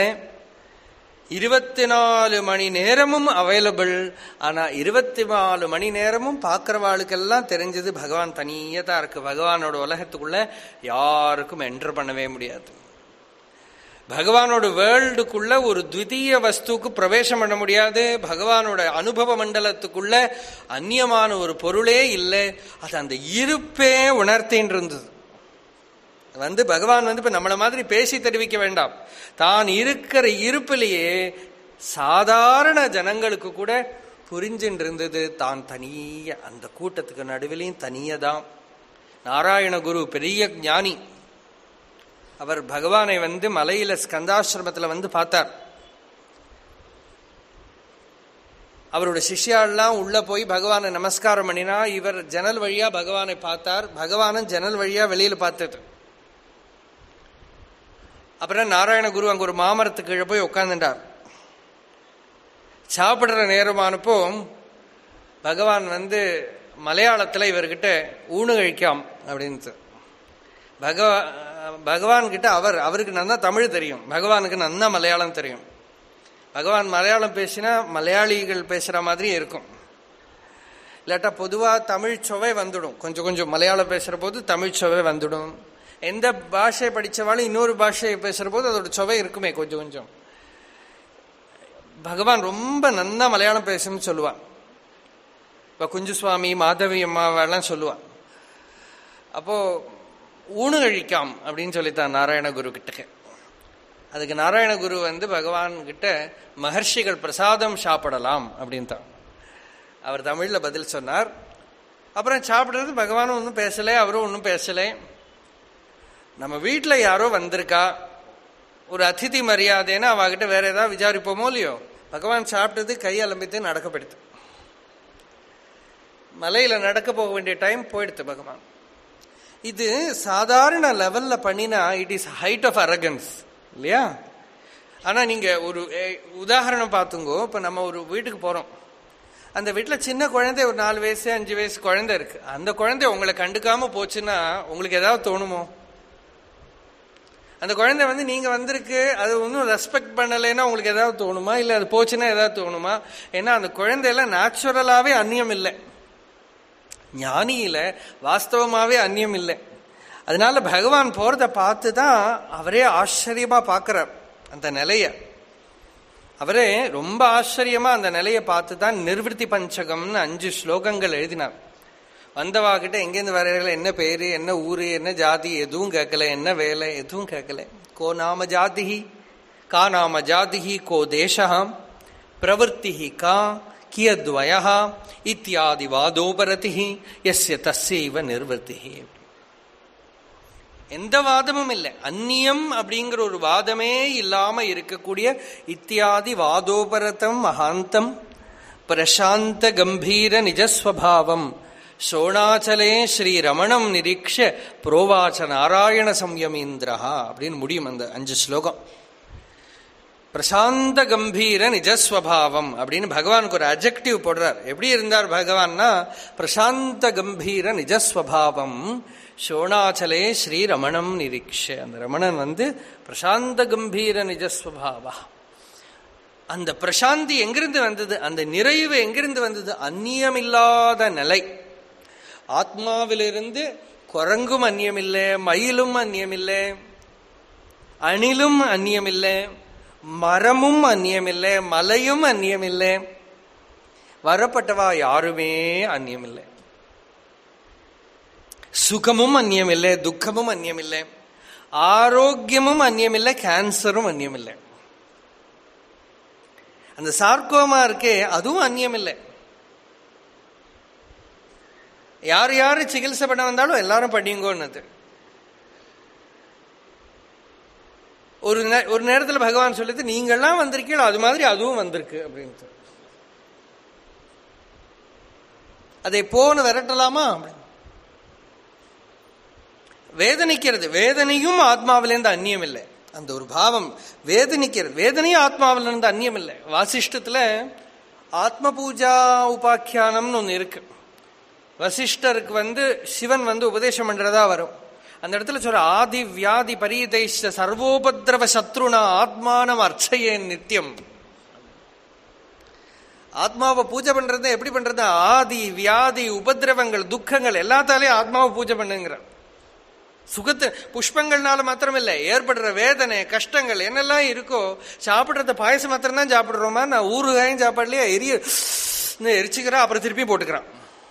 24 மணி நேரமும் அவைலபிள். ஆனா 24 மணி நேரமும் பார்க்கிறவாளுக்கெல்லாம் தெரிஞ்சது பகவான் தனியா தான் இருக்கு. பகவானோட உலகத்துக்குள்ள யாருக்கும் என்டர் பண்ணவே முடியாது. பகவானோட வேர்ல்டுக்குள்ள ஒரு த்விதீய வஸ்துக்கு பிரவேசம் பண்ண முடியாது. பகவானோட அனுபவ மண்டலத்துக்குள்ள அந்நியமான ஒரு பொருளே இல்லை. அது அந்த இருப்பே உணர்த்தின்னு இருந்தது. பகவான் இப்ப நம்மள மாதிரி பேசி தெரிவிக்க வேண்டாம். தான் இருக்கிற இருப்பிலேயே சாதாரண ஜனங்களுக்கு கூட புரிஞ்சுட்டு இருந்தது. தான் தனிய அந்த கூட்டத்துக்கு நடுவிலையும் தனியதான். நாராயண குரு பெரிய ஞானி. அவர் பகவானை மலையில ஸ்கந்தாசிரமத்துல பார்த்தார். அவரோட சிஷ்யாலாம் உள்ள போய் பகவானை நமஸ்காரம் பண்ணினா இவர் ஜன்னல் வழியா பகவானை பார்த்தார். பகவானும் ஜன்னல் வழியா வெளியில பார்த்தது. அப்புறம் நாராயண குரு அங்க ஒரு மாமரத்துக்கு கீழே போய் உட்கார்ந்துட்டார். சாப்பிடுற நேரமானப்போ பகவான் மலையாளத்துல இவர்கிட்ட ஊனு கழிக்காம் அப்படின்னு பகவான் கிட்ட அவருக்கு நன்னா தமிழ் தெரியும், பகவானுக்கு நன்னா மலையாளம் தெரியும். பகவான் மலையாளம் பேசினா மலையாளிகள் பேசுற மாதிரி இருக்கும். இல்லாட்டா பொதுவா தமிழ் சுவை வந்துடும். கொஞ்சம் கொஞ்சம் மலையாளம் பேசுற போது தமிழ் சுவை வந்துடும். எந்த பாஷை படிச்சவாலும் இன்னொரு பாஷையை பேசுற போது அதோட சுவை இருக்குமே கொஞ்சம் கொஞ்சம். பகவான் ரொம்ப நன்னா மலையாளம் பேசுன்னு சொல்லுவான். இப்ப குஞ்சுசுவாமி மாதவி அம்மாவெல்லாம் சொல்லுவான். அப்போ ஊனு கழிக்காம் அப்படின்னு சொல்லித்தான் நாராயண குரு கிட்ட. அதுக்கு நாராயண குரு பகவான் கிட்ட மகர்ஷிகள் பிரசாதம் சாப்பிடலாம் அப்படின்னு தான் அவர் தமிழ்ல பதில் சொன்னார். அப்புறம் சாப்பிடுறது பகவானும் ஒன்றும் பேசலை, அவரும் ஒன்றும் பேசலை. நம்ம வீட்டில் யாரோ வந்திருக்கா, ஒரு அதிதி மரியாதைன்னா அவகிட்ட வேற ஏதாவது விசாரிப்போமோ இல்லையோ, பகவான் சாப்பிட்டது கை அலம்பித்து நடக்கப்படுத்து. மலையில நடக்க போக வேண்டிய டைம் போயிடுத்து பகவான். இது சாதாரண லெவல்ல பண்ணினா it is height of arrogance இல்லையா? ஆனா நீங்க ஒரு உதாரணம் பார்த்துங்கோ. இப்ப நம்ம ஒரு வீட்டுக்கு போறோம், அந்த வீட்டுல சின்ன குழந்தை, ஒரு 4 வயசு 5 வயசு குழந்தை இருக்கு. அந்த குழந்தை உங்களை கண்டுக்காம போச்சுன்னா உங்களுக்கு ஏதாவது தோணுமோ? அந்த குழந்தை நீங்க வந்திருக்கு அது ஒன்றும் ரெஸ்பெக்ட் பண்ணலைன்னா உங்களுக்கு ஏதாவது தோணுமா? இல்லை அது போச்சுன்னா ஏதாவது தோணுமா? ஏன்னா அந்த குழந்தையெல்லாம் நேச்சுரலாவே அந்நியம் இல்லை, ஞானியில வாஸ்தவமாவே அந்நியம் இல்லை. அதனால பகவான் போறத பார்த்துதான் அவரே ஆச்சரியமா பார்க்கிறார் அந்த நிலைய. அவரே ரொம்ப ஆச்சரியமா அந்த நிலையை பார்த்துதான் நிர்வൃத்தி பஞ்சகம்னு 5 ஸ்லோகங்கள் எழுதினார். வந்தவாகிட்ட எங்கேருந்து வரையில, என்ன பேரு, என்ன ஊரு, என்ன ஜாதி எதுவும் கேட்கல, என்ன வேலை எதுவும் கேட்கல. கோ நாம ஜாதிஹி கா நாம ஜாதிஹி கோ தேசம் பிரவருத்திஹி கா கியத்வயஹ இத்தியாதி வாதோபரதிஹி யஸ்ய தஸ்யைவ நிர்வൃத்திஹி. எந்த வாதமும் இல்லை, அந்நியம் அப்படிங்கிற ஒரு வாதமே இல்லாம இருக்கக்கூடிய இத்தியாதி வாதோபரதம் மகாந்தம் பிரசாந்த கம்பீர நிஜஸ்வபாவம் சோணாச்சலே ஸ்ரீ ரமணம் நிரீக்ஷ புரோவாச்ச நாராயண சம்யமீந்திரஹா அப்படின்னு முடியும் அந்த 5 ஸ்லோகம். பிரசாந்த கம்பீர நிஜஸ்வபாவம் அப்படின்னு பகவானுக்கு ஒரு அட்ஜெக்டிவ் போடுறார். எப்படி இருந்தார் பகவான்னா, பிரசாந்த கம்பீர நிஜஸ்வபாவம் சோணாச்சலே ஸ்ரீ ரமணம் நிரீக்ஷ. அந்த ரமணன் பிரசாந்த கம்பீர நிஜஸ்வபாவா. அந்த பிரசாந்தி எங்கிருந்து வந்தது, அந்த நிறைவு எங்கிருந்து வந்தது? அந்நியமில்லாத நிலை. ஆத்மாவிலிருந்து குரங்கும் அந்நியமில்லை, மயிலும் அந்நியமில்லை, அணிலும் அந்நியமில்லை, மரமும் அந்நியமில்லை, மலையும் அந்நியமில்லை, வரப்பட்டவா யாருமே அந்நியமில்லை. சுகமும் அந்நியமில்லை, துக்கமும் அந்நியமில்லை, ஆரோக்கியமும் அந்நியமில்லை, கேன்சரும் அந்நியமில்லை. அந்த சார்கோமா இருக்கே அதுவும் அந்நியமில்லை. யார் யாரு சிகிச்சை பண்ண வந்தாலும் எல்லாரும் படிங்கோன்னு. ஒரு நேரத்தில் பகவான் சொல்லிட்டு, நீங்கள்லாம் வந்திருக்கீங்களோ அது மாதிரி அதுவும் வந்திருக்கு அப்படின்ட்டு. அதை போன்னு விரட்டலாமா? வேதனைக்கிறது, வேதனையும் ஆத்மாவிலேருந்து அந்நியம் இல்லை. அந்த ஒரு பாவம் வேதனைக்கிறது, வேதனையும் ஆத்மாவிலிருந்து அந்நியம் இல்லை. வாசிஷ்டத்துல ஆத்ம பூஜா உபாக்கியானம்னு ஒன்று இருக்கு. வசிஷ்டருக்கு சிவன் உபதேசம் பண்றதா வரும். அந்த இடத்துல சொல்ற, ஆதி வியாதி பரீதைஷ்ட சர்வோபத்ரவ சத்ருனா ஆத்மானம் அர்ச்சையே நித்தியம். ஆத்மாவை பூஜை பண்றது எப்படி பண்றது? ஆதி வியாதி உபதிரவங்கள் துக்கங்கள் எல்லாத்தாலையும் ஆத்மாவை பூஜை பண்ணுங்கிற. சுகத்து புஷ்பங்கள்னால மாத்திரம் இல்லை, ஏற்படுற வேதனை கஷ்டங்கள் என்னெல்லாம் இருக்கோ, சாப்பிடுறத பாயசம் மாத்திரம் தான் சாப்பிடுறோமா? நான் ஊறுகாயும் சாப்பாடுலயே எரிச்சுக்கிறா, அப்புறம் திருப்பி போட்டுக்கிறான்.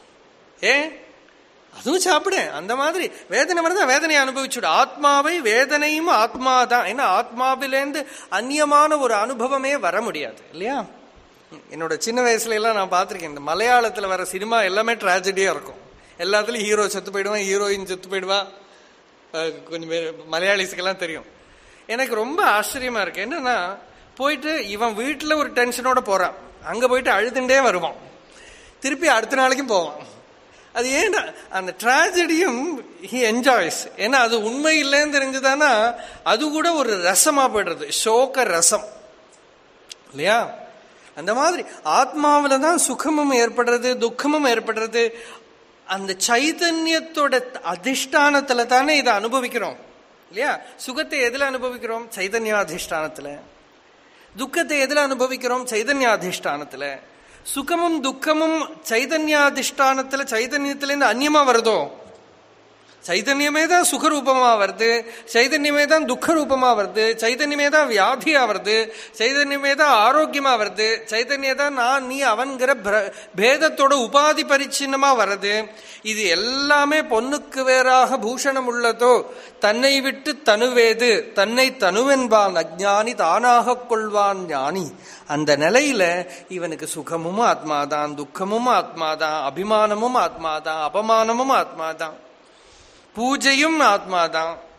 அதுவும் சாப்பிடு. அந்த மாதிரி வேதனை வருதா, வேதனையை அனுபவிச்சுடு. ஆத்மாவை வேதனையும் ஆத்மாதான். ஏன்னா ஆத்மாவிலேருந்து அந்நியமான ஒரு அனுபவமே வர முடியாது இல்லையா? என்னோட சின்ன வயசுல எல்லாம் நான் பார்த்திருக்கேன், இந்த மலையாளத்துல வர சினிமா எல்லாமே டிராஜடியா இருக்கும். எல்லாத்துலயும் ஹீரோ செத்து போயிடுவான், ஹீரோயின் செத்து போயிடுவா. கொஞ்சம் பேர் மலையாளிஸுக்கெல்லாம் தெரியும். எனக்கு ரொம்ப ஆச்சரியமா இருக்கு. என்னன்னா, போயிட்டு இவன் வீட்டுல ஒரு டென்ஷனோட போறான், அங்க போயிட்டு அழுதுண்டே வருவான், திருப்பி அடுத்த நாளைக்கும் போவான். அது ஏன்னா அந்த டிராஜடியும் ஹி என்ஜாய்ஸ். ஏன்னா அது உண்மை இல்லைன்னு தெரிஞ்சுதானா அது கூட ஒரு ரசமா போயிடுறது, சோக ரசம் இல்லையா? அந்த மாதிரி ஆத்மாவில தான் சுகமும் ஏற்படுறது, துக்கமும் ஏற்படுறது. அந்த சைதன்யத்தோட அதிஷ்டானத்துல தானே இதை அனுபவிக்கிறோம் இல்லையா? சுகத்தை எதுல அனுபவிக்கிறோம்? சைதன்யாதிஷ்டானத்துல. துக்கத்தை எதுல அனுபவிக்கிறோம்? சைதன்யாதிஷ்டானத்துல. சுகமும் துக்கமும் சைதன்யாதிஷ்டானத்துல, சைதன்யத்திலேருந்து அந்நியமா வருதோ? சைதன்யமே தான் சுகரூபமா வருது, சைதன்யமே தான் துக்க ரூபமா வருது, சைதன்யமே தான் வியாதியா வருது, சைதன்யமே தான் ஆரோக்கியமா வருது, சைதன்யம் தான் நான் நீ அவன்கிற பேதத்தோட உபாதி பரிச்சின்னமா வருது. இது எல்லாமே பொன்னுக்கு வேறாக பூஷணம் உள்ளதோ தன்னை விட்டு தனுவேது, தன்னை தனுவென்பான் அஞ்ஞானி தானாக கொள்வான் ஞானி. அந்த நிலையில இவனுக்கு சுகமும் ஆத்மாதான், துக்கமும் ஆத்மாதான், அபிமானமும் ஆத்மாதான், அபமானமும் ஆத்மாதான், பூஜையும் ஆத்மாதான்,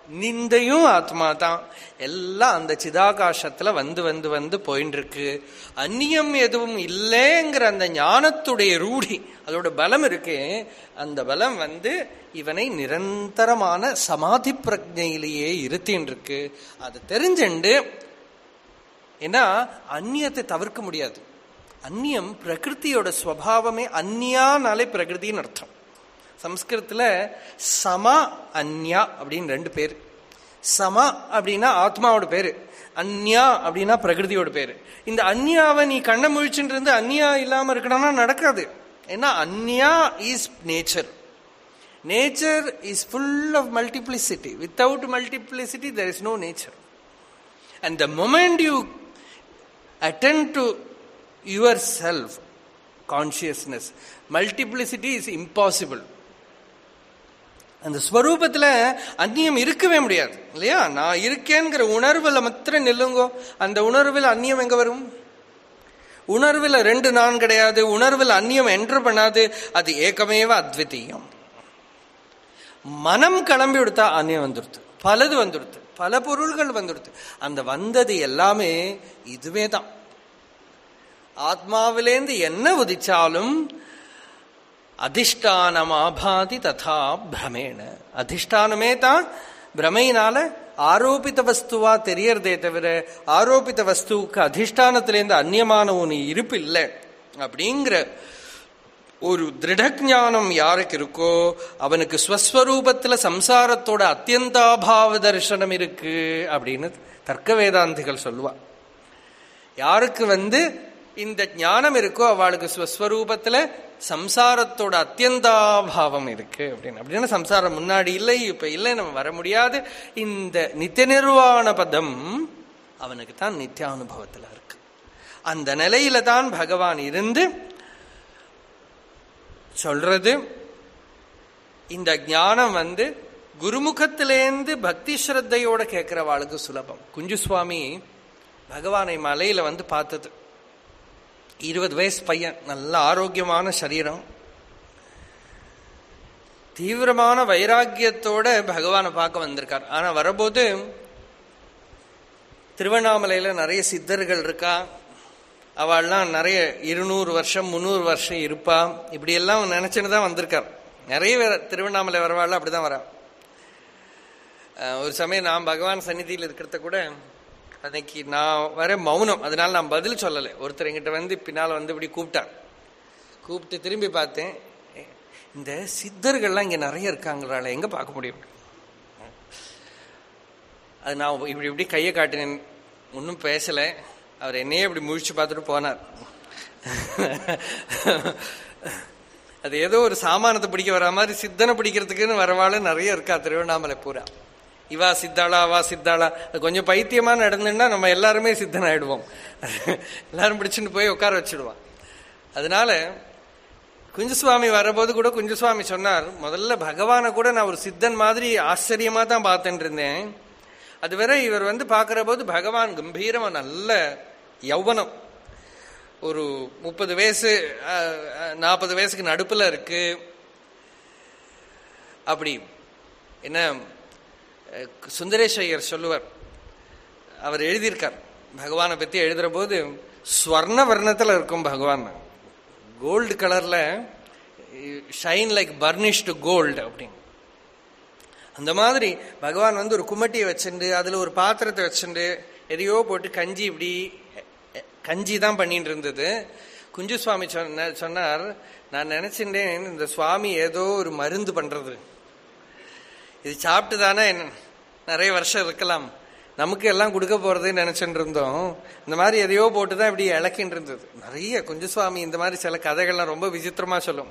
நிந்தையும் ஆத்மா தான். எல்லாம் அந்த சிதாகாசத்துல வந்து வந்து வந்து போயின்னு இருக்கு. அந்நியம் எதுவும் இல்லைங்கிற அந்த ஞானத்துடைய ரூಢி, அதோட பலம் இருக்கு. அந்த பலம் இவனை நிரந்தரமான சமாதி பிரஜையிலேயே இருத்தின்னு இருக்கு. அது தெரிஞ்சுண்டு, ஏன்னா அந்நியத்தை தவிர்க்க முடியாது. அந்நியம் பிரகிருதியோட ஸ்வபாவமே. அந்நியானாலே பிரகிருதின்னு அர்த்தம். சம்ஸ்கிருதத்துல சம அந்யா அப்படின்னு 2 பேர். சம அப்படின்னா ஆத்மாவோட பேரு, அந்யா அப்படின்னா பிரகிருதியோட பேரு. இந்த அந்யாவை நீ கண்ண முழிச்சுட்டு இருந்து அந்யா இல்லாம இருக்கணும்னா நடக்காது. ஏன்னா அந்யா is nature. Nature is full of multiplicity. Without multiplicity there is no nature. And the moment you attend to yourself consciousness, multiplicity is impossible. அந்த ஸ்வரூபத்துல அந்நியம் இருக்கவே முடியாது இல்லையா? நான் இருக்கேங்கிற உணர்வுல மாத்திரம் நில்லுங்கோ. அந்த உணர்வில் அந்நியம் எங்க வரும்? உணர்வில் 2 நான் கிடையாது. உணர்வில் அந்நியம் என்ட்ரு பண்ணாது. அது ஏகமேவ அத்விதீயம். மனம் கிளம்பி விடுத்தா அந்நியம் வந்துடுது, பலது வந்துடுது, பல பொருள்கள் வந்துடுது. அந்த வந்தது எல்லாமே இதுவே தான். ஆத்மாவிலேந்து என்ன உதிச்சாலும் அதிஷ்டானமாபாதி ததா பிரமேண. அதிஷ்டானமே தான் பிரமையினால ஆரோபித்த வஸ்துவா தெரியறதே தவிர ஆரோபித்த வஸ்துவுக்கு அதிஷ்டானத்திலேருந்து அந்நியமான ஒன்று இருப்பு இல்லை அப்படிங்கிற ஒரு திருடஞானம் யாருக்கு இருக்கோ அவனுக்கு ஸ்வஸ்வரூபத்துல சம்சாரத்தோட அத்தியந்தாபாவ தரிசனம் இருக்கு அப்படின்னு தர்க்க வேதாந்திகள் சொல்லுவா. யாருக்கு இந்த ஞானம் இருக்கோ அவளுக்கு ஸ்வஸ்வரூபத்துல சம்சாரத்தோட அத்தியந்தாபாவம் இருக்கு அப்படின்னா சம்சாரம் முன்னாடி இல்லை, இப்ப இல்லை, நம்ம வர முடியாது. இந்த நித்திய நிர்வாண பதம் அவனுக்கு தான் நித்தியானுபவத்துல இருக்கு. அந்த நிலையில தான் பகவான் இருந்து சொல்றது. இந்த ஞானம் குருமுகத்திலேந்து பக்தி ஸ்ரத்தையோட கேட்கிறவாளுக்கு சுலபம். குஞ்சுசுவாமி பகவானை மலையில பார்த்தது. 20 வயசு பையன், நல்ல ஆரோக்கியமான சரீரம், தீவிரமான வைராக்கியத்தோட பகவானை பார்க்க வந்திருக்கார். ஆனா வரபோது திருவண்ணாமலையில நிறைய சித்தர்கள் இருக்கா. அவள்லாம் நிறைய 200 வருஷம் 300 வருஷம் இருப்பா. இப்படி எல்லாம் நினைச்சுன்னு தான் வந்திருக்கார். நிறைய பேர் திருவண்ணாமலை வரவாள் அப்படிதான் வரா. ஒரு சமயம் நான் பகவான் சந்நிதியில் இருக்கிறத கூட அன்னைக்கு நான் வர மௌனம், அதனால நான் பதில் சொல்லலை. ஒருத்தர் எங்கிட்ட பின்னால் இப்படி கூப்பிட்டார். கூப்பிட்டு திரும்பி பார்த்தேன், இந்த சித்தர்கள்லாம் இங்க நிறைய இருக்காங்களால எங்க பார்க்க முடியும்? அது நான் இப்படி இப்படி கையை காட்டினேன், ஒன்றும் பேசலை. அவர் என்னையே இப்படி முழிச்சு பார்த்துட்டு போனார். அது ஏதோ ஒரு சாமானத்தை பிடிக்க வர மாதிரி சித்தனை பிடிக்கிறதுக்குன்னு வரவாள் நிறைய இருக்கா திருவண்ணாமலை பூரா. இவா சித்தாளா அவா சித்தாளா. அது கொஞ்சம் பைத்தியமா நடந்துன்னா நம்ம எல்லாருமே சித்தன் ஆயிடுவோம். எல்லாரும் பிடிச்சுட்டு போய் உட்கார வச்சிடுவான். அதனால குஞ்சுசுவாமி வரபோது கூட குஞ்சுசுவாமி சொன்னார், முதல்ல பகவானை கூட நான் ஒரு சித்தன் மாதிரி ஆச்சரியமா தான் பார்த்துட்டு இருந்தேன். அதுவரை இவர் பார்க்கிற போது பகவான் கம்பீரமா நல்ல யௌவனம், ஒரு 30 வயசு 40 வயசுக்கு நடுப்புல இருக்கு. அப்படி என்ன சுந்தரேஷ் ஐயர் சொல்லுவார், அவர் எழுதியிருக்கார் பகவானை பத்தி. எழுதுற போது ஸ்வர்ண வர்ணத்துல இருக்கும் பகவான், கோல்டு கலர்ல, ஷைன் லைக் பர்னிஷ்டு கோல்டு அப்படின்னு. அந்த மாதிரி பகவான் ஒரு கும்மட்டியை வச்சுண்டு அதுல ஒரு பாத்திரத்தை வச்சுண்டு எதையோ போட்டு கஞ்சி இப்படி கஞ்சி தான் பண்ணிட்டு இருந்தது. குஞ்சுசுவாமி சொன்னார், நான் நினைச்சிட்டேன் இந்த சுவாமி ஏதோ ஒரு மருந்து பண்றது, இது சாப்பிட்டு தானே நிறைய வருஷம் இருக்கலாம், நமக்கு எல்லாம் கொடுக்க போறதுன்னு நினைச்சுட்டு இருந்தோம். இந்த மாதிரி எதையோ போட்டுதான் இப்படி இழக்கின்னு இருந்தது. நிறைய குஞ்சுசுவாமி இந்த மாதிரி சில கதைகள்லாம் ரொம்ப விசித்திரமா சொல்லும்.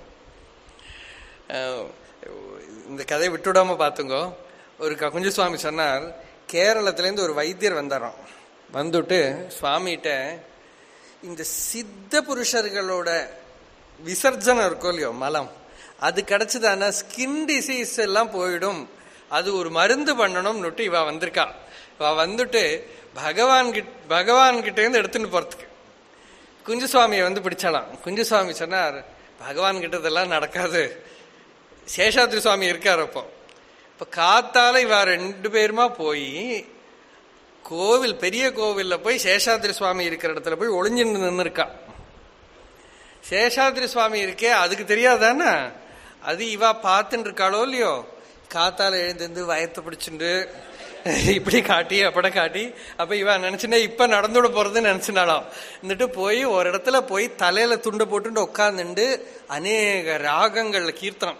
இந்த கதையை விட்டுடாம பாத்துங்கோ. ஒரு குஞ்சுசுவாமி சொன்னார், கேரளத்திலேருந்து ஒரு வைத்தியர் வந்தாராம். வந்துட்டு சுவாமிகிட்ட இந்த சித்த புருஷர்களோட விசர்ஜனம் இருக்கும் இல்லையோ, மலம், அது கிடைச்சதானா ஸ்கின் டிசீஸ் எல்லாம் போயிடும், அது ஒரு மருந்து பண்ணணும்னுட்டு இவ வந்திருக்கா. இவ வந்துட்டு பகவான் கிட்ட இருந்து எடுத்துட்டு போறதுக்கு குஞ்சுசுவாமியை பிடிச்சாலாம். குஞ்சுசுவாமி சொன்னார், பகவான் கிட்ட இதெல்லாம் நடக்காது, சேஷாத்ரி சுவாமி இருக்காரு. அப்போ இப்ப காத்தால இவ 2 பேருமா போய் கோவில், பெரிய கோவில்ல போய் சேஷாத்ரி சுவாமி இருக்கிற இடத்துல போய் ஒளிஞ்சின்னு நின்று இருக்கா. சேஷாத்ரி சுவாமி இருக்கே அதுக்கு தெரியாதானே, அது இவா பார்த்துட்டு இருக்காளோ இல்லையோ. காத்தால எழுந்திருந்து வயத்தை பிடிச்சுண்டு இப்படி காட்டி அப்பட காட்டி, அப்ப இவ நினைச்சுன்னா இப்ப நடந்துட போறதுன்னு நினைச்சுனாலும் இருந்துட்டு போய் ஒரு இடத்துல போய் தலையில துண்டை போட்டு உட்காந்துண்டு அநேக ராகங்கள்ல கீர்த்தனம்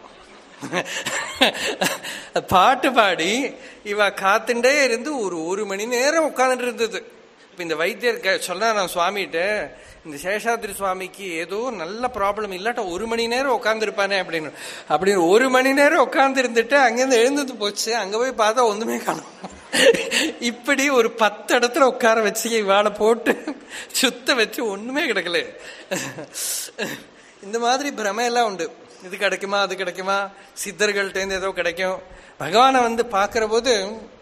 பாட்டு பாடி இவ காத்துட்டே இருந்து ஒரு மணி நேரம் உட்கார்ந்துட்டு இருந்தது. இப்ப இந்த வைத்தியர் சொன்னா நான் சுவாமிகிட்ட, இந்த சேஷாத்ரி சுவாமிக்கு ஏதோ நல்ல ப்ராப்ளம் இல்லாட்ட 1 மணி நேரம் உட்கார்ந்து இருப்பானே அப்படின்னு. 1 மணி நேரம் உட்கார்ந்து இருந்துட்டு அங்கிருந்து எழுந்தது போச்சு. அங்க போய் பார்த்தா ஒண்ணுமே காணும். இப்படி ஒரு 10 இடத்துல உட்கார வச்சு இவாளை போட்டு சுத்த வச்சு ஒண்ணுமே கிடைக்கல. இந்த மாதிரி பிரமையெல்லாம் உண்டு. இது கிடைக்குமா அது கிடைக்குமா, சித்தர்கள்ட்ட ஏதோ கிடைக்கும். பகவானை பாக்குற போது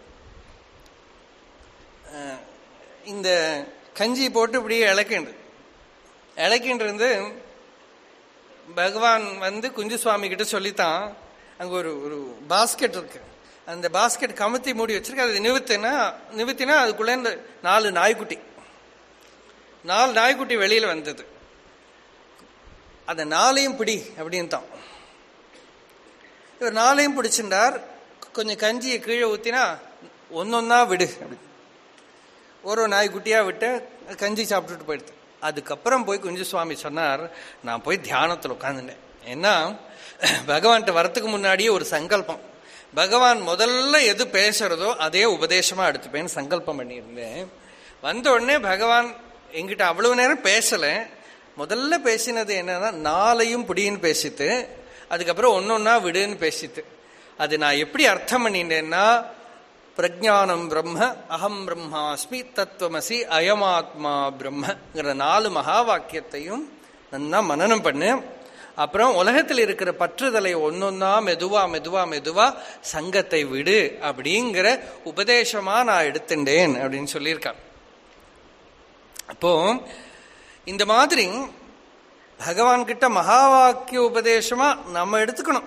இந்த கஞ்சி போட்டு இப்படி இலக்கின்றது பகவான் குஞ்சு சுவாமி கிட்ட சொல்லித்தான். அங்க ஒரு பாஸ்கெட் இருக்கு, அந்த பாஸ்கெட் கமுத்தி மூடி வச்சிருக்கு. அது நிறுத்தினா அதுக்குள்ள இந்த 4 நாய்க்குட்டி வெளியில வந்தது. அந்த 4ஐயும் பிடி அப்படின்னு தான் இவர் 4ஐயும் பிடிச்சிருந்தார். கொஞ்சம் கஞ்சியை கீழே ஊத்தினா ஒன்னொன்னா விடு அப்படி ஒரு நாய்க்குட்டியா விட்டு கஞ்சி சாப்பிட்டுட்டு போயிடுது. அதுக்கப்புறம் போய் குஞ்சு சுவாமி சொன்னார், நான் போய் தியானத்தில் உட்காந்துட்டேன். ஏன்னா பகவான்கிட்ட வரத்துக்கு முன்னாடியே ஒரு சங்கல்பம், பகவான் முதல்ல எது பேசுறதோ அதே உபதேசமா எடுத்துப்பேன்னு சங்கல்பம் பண்ணியிருந்தேன். வந்த உடனே பகவான் என்கிட்ட அவ்வளவு நேரம் பேசல. முதல்ல பேசினது என்னன்னா 4ஐயும் பிடின்னு பேசிட்டு, அதுக்கப்புறம் ஒன்னொன்னா விடுன்னு பேசிட்டு. அது நான் எப்படி அர்த்தம் பண்ணிட்டேன்னா, பிரஜானம் பிரம்ம, அகம் பிரம்மாஸ்மி, தத்துவமசி, அயமாத்மா பிரம்மங்கிற 4 மகா வாக்கியத்தையும் நல்லா மனனம் பண்ணு. அப்புறம் உலகத்தில் இருக்கிற பற்றுதலை ஒன்னொன்னா மெதுவா மெதுவா மெதுவா சங்கத்தை விடு அப்படிங்கிற உபதேசமா நான் எடுத்துட்டேன் அப்படின்னு சொல்லியிருக்கான். அப்போ இந்த மாதிரி பகவான் கிட்ட மகா வாக்கிய உபதேசமா நம்ம எடுத்துக்கணும்.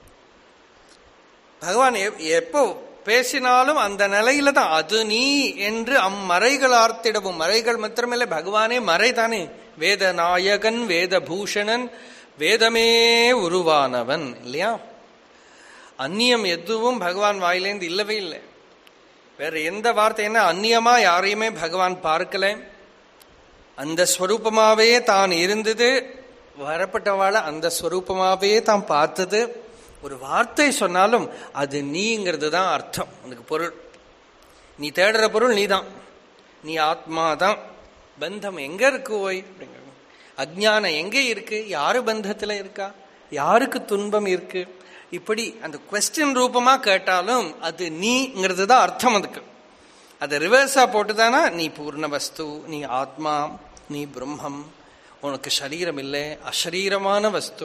பகவான் எப்போ பேசினாலும் அந்த நிலையில தான் அது நீ என்று அம்மறைகள் ஆர்த்திடவும். மறைகள் மாத்திரமில்லை, பகவானே மறை தானே. வேத நாயகன், வேத பூஷணன், வேதமே உருவானவன் இல்லையா. அந்நியம் எதுவும் பகவான் வாயிலேந்து இல்லவே இல்லை. வேற எந்த வார்த்தை என்ன அந்நியமா யாரையுமே பகவான் பார்க்கல. அந்த ஸ்வரூபமாவே தான் இருந்தது, வரப்பட்டவாளை அந்த ஸ்வரூபமாவே தான் பார்த்தது. ஒரு வார்த்தை சொன்னாலும் அது நீங்கிறது தான் அர்த்தம், அதுக்கு பொருள். நீ தேடுற பொருள் நீ தான், நீ ஆத்மா தான். பந்தம் எங்க இருக்கு ஓய் அப்படிங்கிற அஜ்ஞானம் எங்கே இருக்கு, யாரு பந்தத்துல இருக்கா, யாருக்கு துன்பம் இருக்கு, இப்படி அந்த குவெஸ்டின் ரூபமா கேட்டாலும் அது நீங்கிறது தான் அர்த்தம். அதுக்கு அதை ரிவர்ஸா போட்டுதானா, நீ பூர்ண வஸ்து, நீ ஆத்மா, நீ பிரம்மம், உனக்கு சரீரம் இல்லை, அசரீரமான வஸ்து,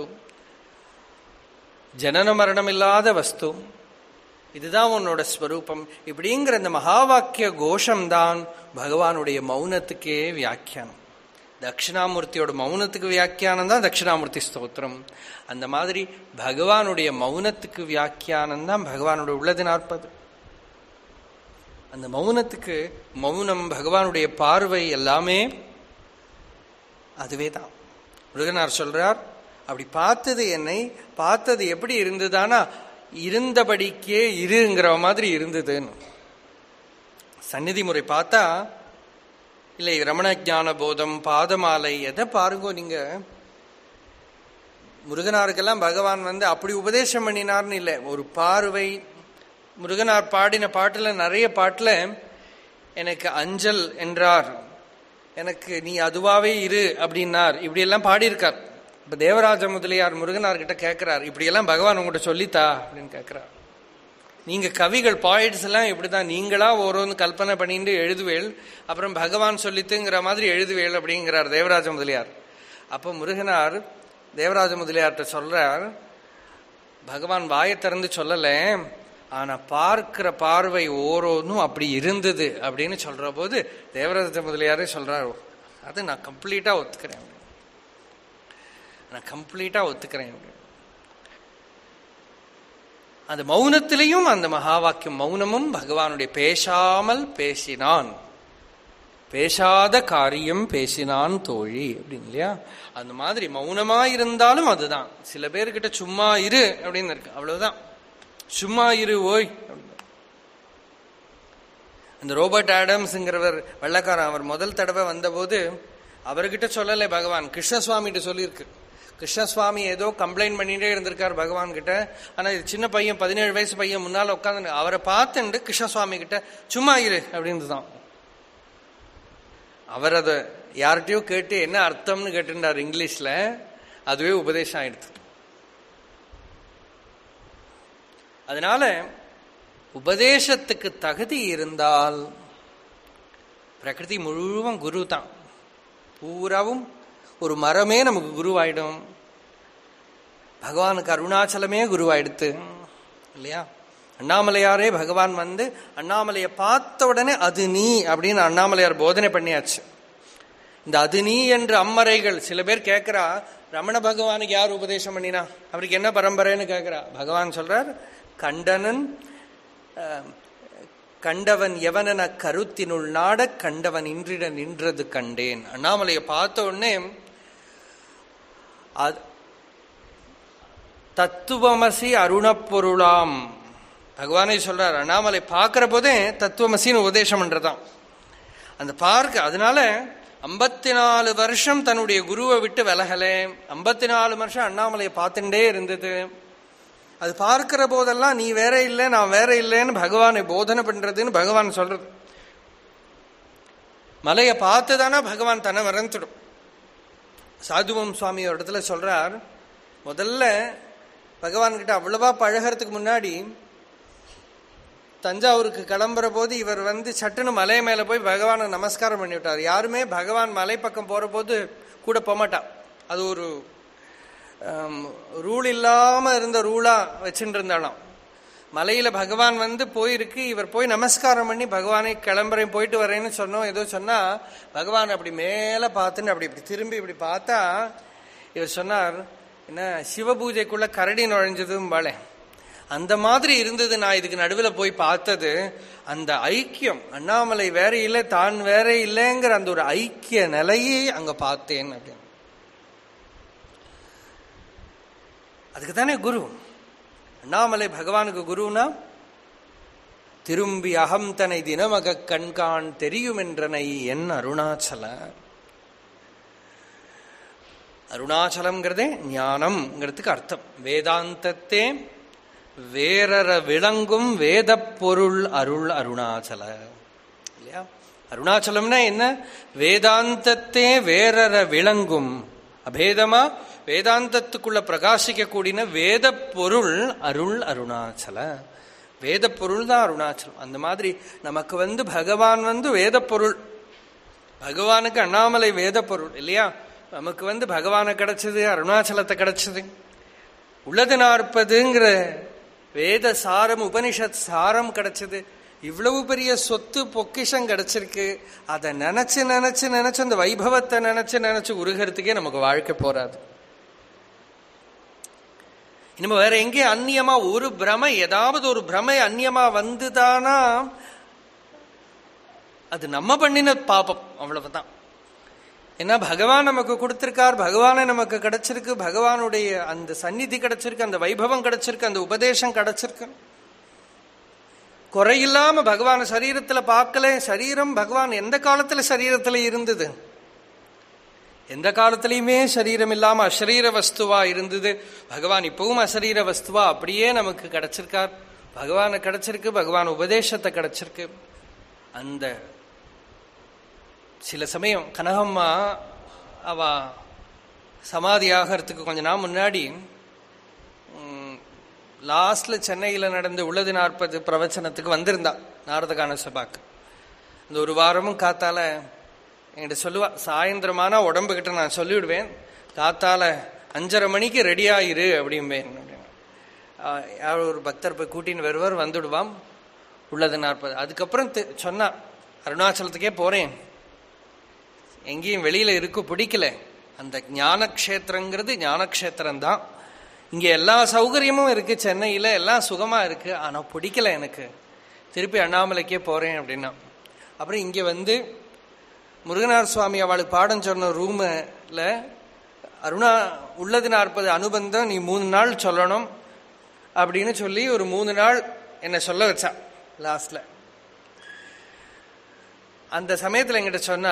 ஜனன மரணம் இல்லாத வஸ்து, இதுதான் உன்னோட ஸ்வரூபம். இப்படிங்கிற இந்த மகா வாக்கிய கோஷம்தான் பகவானுடைய மௌனத்துக்கே வியாக்கியானம். தட்சிணாமூர்த்தியோட மௌனத்துக்கு வியாக்கியானம் தான் தட்சிணாமூர்த்தி ஸ்தோத்திரம். அந்த மாதிரி பகவானுடைய மௌனத்துக்கு வியாக்கியானம் தான் பகவானுடைய உள்ளது 40. அந்த மௌனத்துக்கு மௌனம், பகவானுடைய பார்வை எல்லாமே அதுவே தான். முருகனார் சொல்றார், அப்படி பார்த்தது என்னை பார்த்தது எப்படி இருந்ததுன்னா இருந்தபடிக்கே இருங்கிற மாதிரி இருந்ததுன்னு. சந்நிதி முறை பார்த்தா இல்லை, ரமண ஞான போதம், பாதமாலை, எதை பாருங்கோ நீங்க. முருகனாருக்கெல்லாம் பகவான் அப்படி உபதேசம் பண்ணினார்னு இல்லை, ஒரு பார்வை. முருகனார் பாடின பாட்டுல நிறைய பாட்டுல எனக்கு அஞ்சல் என்றார், எனக்கு நீ அதுவாவே இரு அப்படின்னார், இப்படி எல்லாம் பாடியிருக்கார். இப்ப தேவராஜ முதலியார் முருகனார்கிட்ட கேட்கிறார், இப்படியெல்லாம் பகவான் உங்கள்கிட்ட சொல்லித்தா அப்படின்னு கேட்கிறார். நீங்க கவிகள், பாயிட்ஸ் எல்லாம் இப்படிதான் நீங்களா ஓரோன்னு கல்பனை பண்ணிட்டு எழுதுவேள், அப்புறம் பகவான் சொல்லித்துங்கிற மாதிரி எழுதுவேள் அப்படிங்கிறார் தேவராஜ முதலியார். அப்ப முருகனார் தேவராஜ முதலியார்கிட்ட சொல்றார், பகவான் வாயை திறந்து சொல்லல, ஆனா பார்க்கிற பார்வை ஓரோன்னும் அப்படி இருந்தது அப்படின்னு சொல்ற போது தேவராஜ முதலியாரே சொல்றாரு, அது நான் கம்ப்ளீட்டா ஒத்துக்கிறேன், நான் கம்ப்ளீட்டா ஒத்துக்கிறேன். அந்த மௌனத்திலையும் அந்த மகா வாக்கியம், மௌனமும் பகவானுடைய பேசாமல் பேசினான், பேசாத காரியம் பேசினான் தோழி அப்படின்னு இல்லையா? அந்த மாதிரி மௌனமா இருந்தாலும் அதுதான். சில பேர்கிட்ட சும்மா இரு அப்படின்னு இருக்கு, அவ்வளவுதான். சும்மா இரு ஓய். அந்த ரோபர்ட் ஆடம்ஸ்ங்கிறவர் வெள்ளக்காரன், அவர் முதல் தடவை வந்தபோது அவர்கிட்ட சொல்லலை பகவான், கிருஷ்ணசுவாமிகிட்ட சொல்லியிருக்கு. கிருஷ்ணசுவாமி ஏதோ கம்ப்ளைண்ட் பண்ணிட்டே இருந்திருக்கார் பகவான் கிட்ட. ஆனா இது சின்ன பையன், 17 வயசு பையன் முன்னால உட்காந்து அவரை பார்த்துட்டு கிருஷ்ணசுவாமி கிட்ட சும்மா இரு அப்படின்னு தான். அவர் அதை யார்கிட்டயோ கேட்டு என்ன அர்த்தம்னு கேட்டுட்டார் இங்கிலீஷ்ல, அதுவே உபதேசம் ஆயிடுது. அதனால உபதேசத்துக்கு தகுதி இருந்தால் பிரகிருதி முழுவதும் குரு தான். பூராவும் ஒரு மரமே நமக்கு குருவாயிடும். பகவானுக்கு அருணாச்சலமே குருவாயிடுத்து இல்லையா? அண்ணாமலையாரே பகவான் வந்து அண்ணாமலையை பார்த்த உடனே அது நீ அப்படின்னு அண்ணாமலையார் போதனை பண்ணியாச்சு. இந்த அது நீ என்ற அம்மறைகள் சில பேர் கேட்கிறா, ரமண பகவானுக்கு யார் உபதேசம் பண்ணினா, அவருக்கு என்ன பரம்பரைன்னு கேட்கிறா. பகவான் சொல்றார், கண்டவன் எவனென கருத்தினுள் நாட கண்டவன் இன்றிட நின்றது கண்டேன். அண்ணாமலையை பார்த்த உடனே தத்துவமசி அருணப்பொருளாம் பகவானே சொல்றார். அண்ணாமலை பார்க்கிற போதே தத்துவமசின்னு உபதேசம் பண்றதாம் அந்த பார்க்க. அதனால 54 வருஷம் தன்னுடைய குருவை விட்டு விலகலே. 54 வருஷம் அண்ணாமலையை பார்த்துட்டே இருந்தது. அது பார்க்கிற போதெல்லாம் நீ வேற இல்லை நான் வேற இல்லைன்னு பகவானை போதனை பண்றதுன்னு பகவான் சொல்றது. மலையை பார்த்துதானா பகவான் தன்னை மறந்துடும். சாதுவம் சுவாமி ஒரு இடத்துல சொல்றார், முதல்ல பகவான் கிட்ட அவ்வளவா பழகிறதுக்கு முன்னாடி தஞ்சாவூருக்கு கிளம்புற போது இவர் வந்து சட்டுன்னு மலை மேல போய் பகவானை நமஸ்காரம் பண்ணி விட்டார். யாருமே பகவான் மலை பக்கம் போற போது கூட போகமாட்டான். அது ஒரு ரூல் இல்லாம இருந்த ரூலா வச்சுட்டு இருந்தாலும், மலையில பகவான் வந்து போயிருக்கு, இவர் போய் நமஸ்காரம் பண்ணி பகவானை கிளம்புறேன் போயிட்டு வரேன்னு சொன்னோம். ஏதோ சொன்னா பகவான் அப்படி மேல பார்த்துன்னு அப்படி இப்படி திரும்பி இப்படி பார்த்தா இவர் சொன்னார், என்ன சிவபூஜைக்குள்ள கரடி நுழைஞ்சதும் பாளே அந்த மாதிரி இருந்தது. நான் இதுக்கு நடுவில் போய் பார்த்தது அந்த ஐக்கியம், அண்ணாமலை வேற இல்லை தான் வேற இல்லைங்கிற அந்த ஒரு ஐக்கிய நிலையை அங்க பார்த்தேன் அப்படின்னு. அதுக்கு தானே குரு. அண்ணாமலை பகவானுக்கு குருனா திரும்பி அகம் தனை தினமக கண்கான் தெரியும் என்றனை என் அருணாச்சல. அருணாச்சலம்ங்கிறதே ஞானம்ங்கிறதுக்கு அர்த்தம். வேதாந்தத்தே வேறற விளங்கும் வேத பொருள் அருள் அருணாச்சல இல்லையா? அருணாச்சலம்னா என்ன? வேதாந்தத்தே வேறற விளங்கும், அபேதமா வேதாந்தத்துக்குள்ள பிரகாசிக்க கூடின வேத பொருள் அருள் அருணாச்சல. வேத பொருள் தான் அருணாச்சலம். அந்த மாதிரி நமக்கு வந்து பகவான் வந்து வேத பொருள், பகவானுக்கு அண்ணாமலை வேத பொருள் இல்லையா? நமக்கு வந்து பகவானை கிடைச்சது, அருணாச்சலத்தை கிடைச்சது. உள்ளது 40ங்கிற வேத சாரம், உபனிஷத் சாரம் கிடைச்சது. இவ்வளவு பெரிய சொத்து பொக்கிஷம் கிடைச்சிருக்கு. அதை நினைச்சு நினைச்சு நினைச்சு அந்த வைபவத்தை நினைச்சு நினைச்சு உருகிறதுக்கே நமக்கு வாழ்க்கை போறாது. இனிமே வேற எங்கே அந்நியமா ஒரு பிரமை, ஏதாவது ஒரு பிரமை அந்நியமா வந்துதானா அது நம்ம பண்ணின பாபம், அவ்வளவுதான். ஏன்னா பகவான் நமக்கு கொடுத்திருக்கார், பகவானை நமக்கு கிடைச்சிருக்கு, பகவானுடைய அந்த சந்நிதி கிடைச்சிருக்கு, அந்த வைபவம் கிடைச்சிருக்கு, அந்த உபதேசம் கிடைச்சிருக்கு. குறையில்லாம பகவான் சரீரத்துல பார்க்கல. சரீரம் பகவான் எந்த காலத்துல சரீரத்துல இருந்தது? எந்த காலத்திலையுமே சரீரம் இல்லாம அசரீர வஸ்துவா இருந்தது. பகவான் இப்பவும் அசரீர வஸ்துவா அப்படியே நமக்கு கிடைச்சிருக்கார். பகவானை கிடைச்சிருக்கு, பகவான் உபதேசத்தை கிடைச்சிருக்கு. அந்த சில சமயம் கனகம்மா அவ சமாதி ஆகிறதுக்கு கொஞ்ச நாள் முன்னாடி லாஸ்ட்ல சென்னையில நடந்த உள்ளது 40 பிரவச்சனத்துக்கு வந்திருந்தா நாரதகான சபாக்கு. இந்த ஒரு வாரமும் காத்தால என்கிட்ட சொல்லுவா, சாயந்தரமானா உடம்புகிட்ட நான் சொல்லிவிடுவேன், காத்தால 5:30 மணிக்கு ரெடியாயிரு அப்படிம்பேன். யார் ஒரு பக்தர் போய் கூட்டின்னு வருவார், வந்துடுவான் உள்ளது 40. அதுக்கப்புறம் சொன்னா, அருணாச்சலத்துக்கே போறேன், எங்கேயும் வெளியில இருக்கு பிடிக்கல, அந்த ஞானக்ஷேத்திரங்கிறது ஞானக்ஷேத்திரம்தான், இங்கே எல்லா சௌகரியமும் இருக்கு, சென்னையில் எல்லாம் சுகமா இருக்கு, ஆனால் பிடிக்கல எனக்கு, திருப்பி அண்ணாமலைக்கே போறேன் அப்படின்னா. அப்புறம் இங்கே வந்து முருகனார் சுவாமி அவளுக்கு பாடம் சொன்ன ரூமில் அருணா உள்ளது 40 அனுபந்தம் நீ 3 நாள் சொல்லணும் அப்படின்னு சொல்லி ஒரு 3 நாள் என்னை சொல்ல வச்சா. லாஸ்ட்ல அந்த சமயத்தில் என்கிட்ட சொன்னா,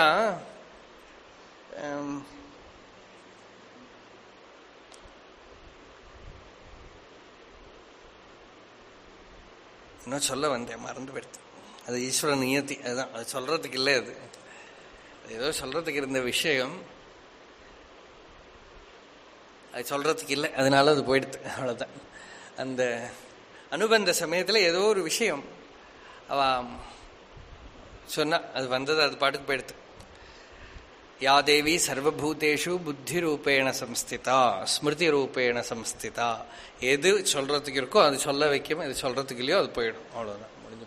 இன்னும் சொல்ல வந்தேன், மறந்து போயிடுது. அது ஈஸ்வர நியத்தி, அதுதான், அது சொல்றதுக்கு இல்லை, அது ஏதோ சொல்றதுக்கு இருந்த விஷயம், அது சொல்றதுக்கு இல்லை, அதனால அது போயிடுது, அவ்வளவுதான். அந்த அனுபந்த சமயத்தில் ஏதோ ஒரு விஷயம் அவ சொன்னா, அது வந்தது, அது பாட்டுக்கு போயிடுது. யா தேவி சர்வபூதேஷு புத்தி ரூபேண சம்ஸ்திதா ஸ்மிருதி ரூபேண சம்ஸ்திதா. எது சொல்றதுக்கு இருக்கோ அது சொல்ல வைக்கும், எது சொல்றதுக்கு இல்லையோ அது போயிடும், அவ்வளவுதான், முடிஞ்சு.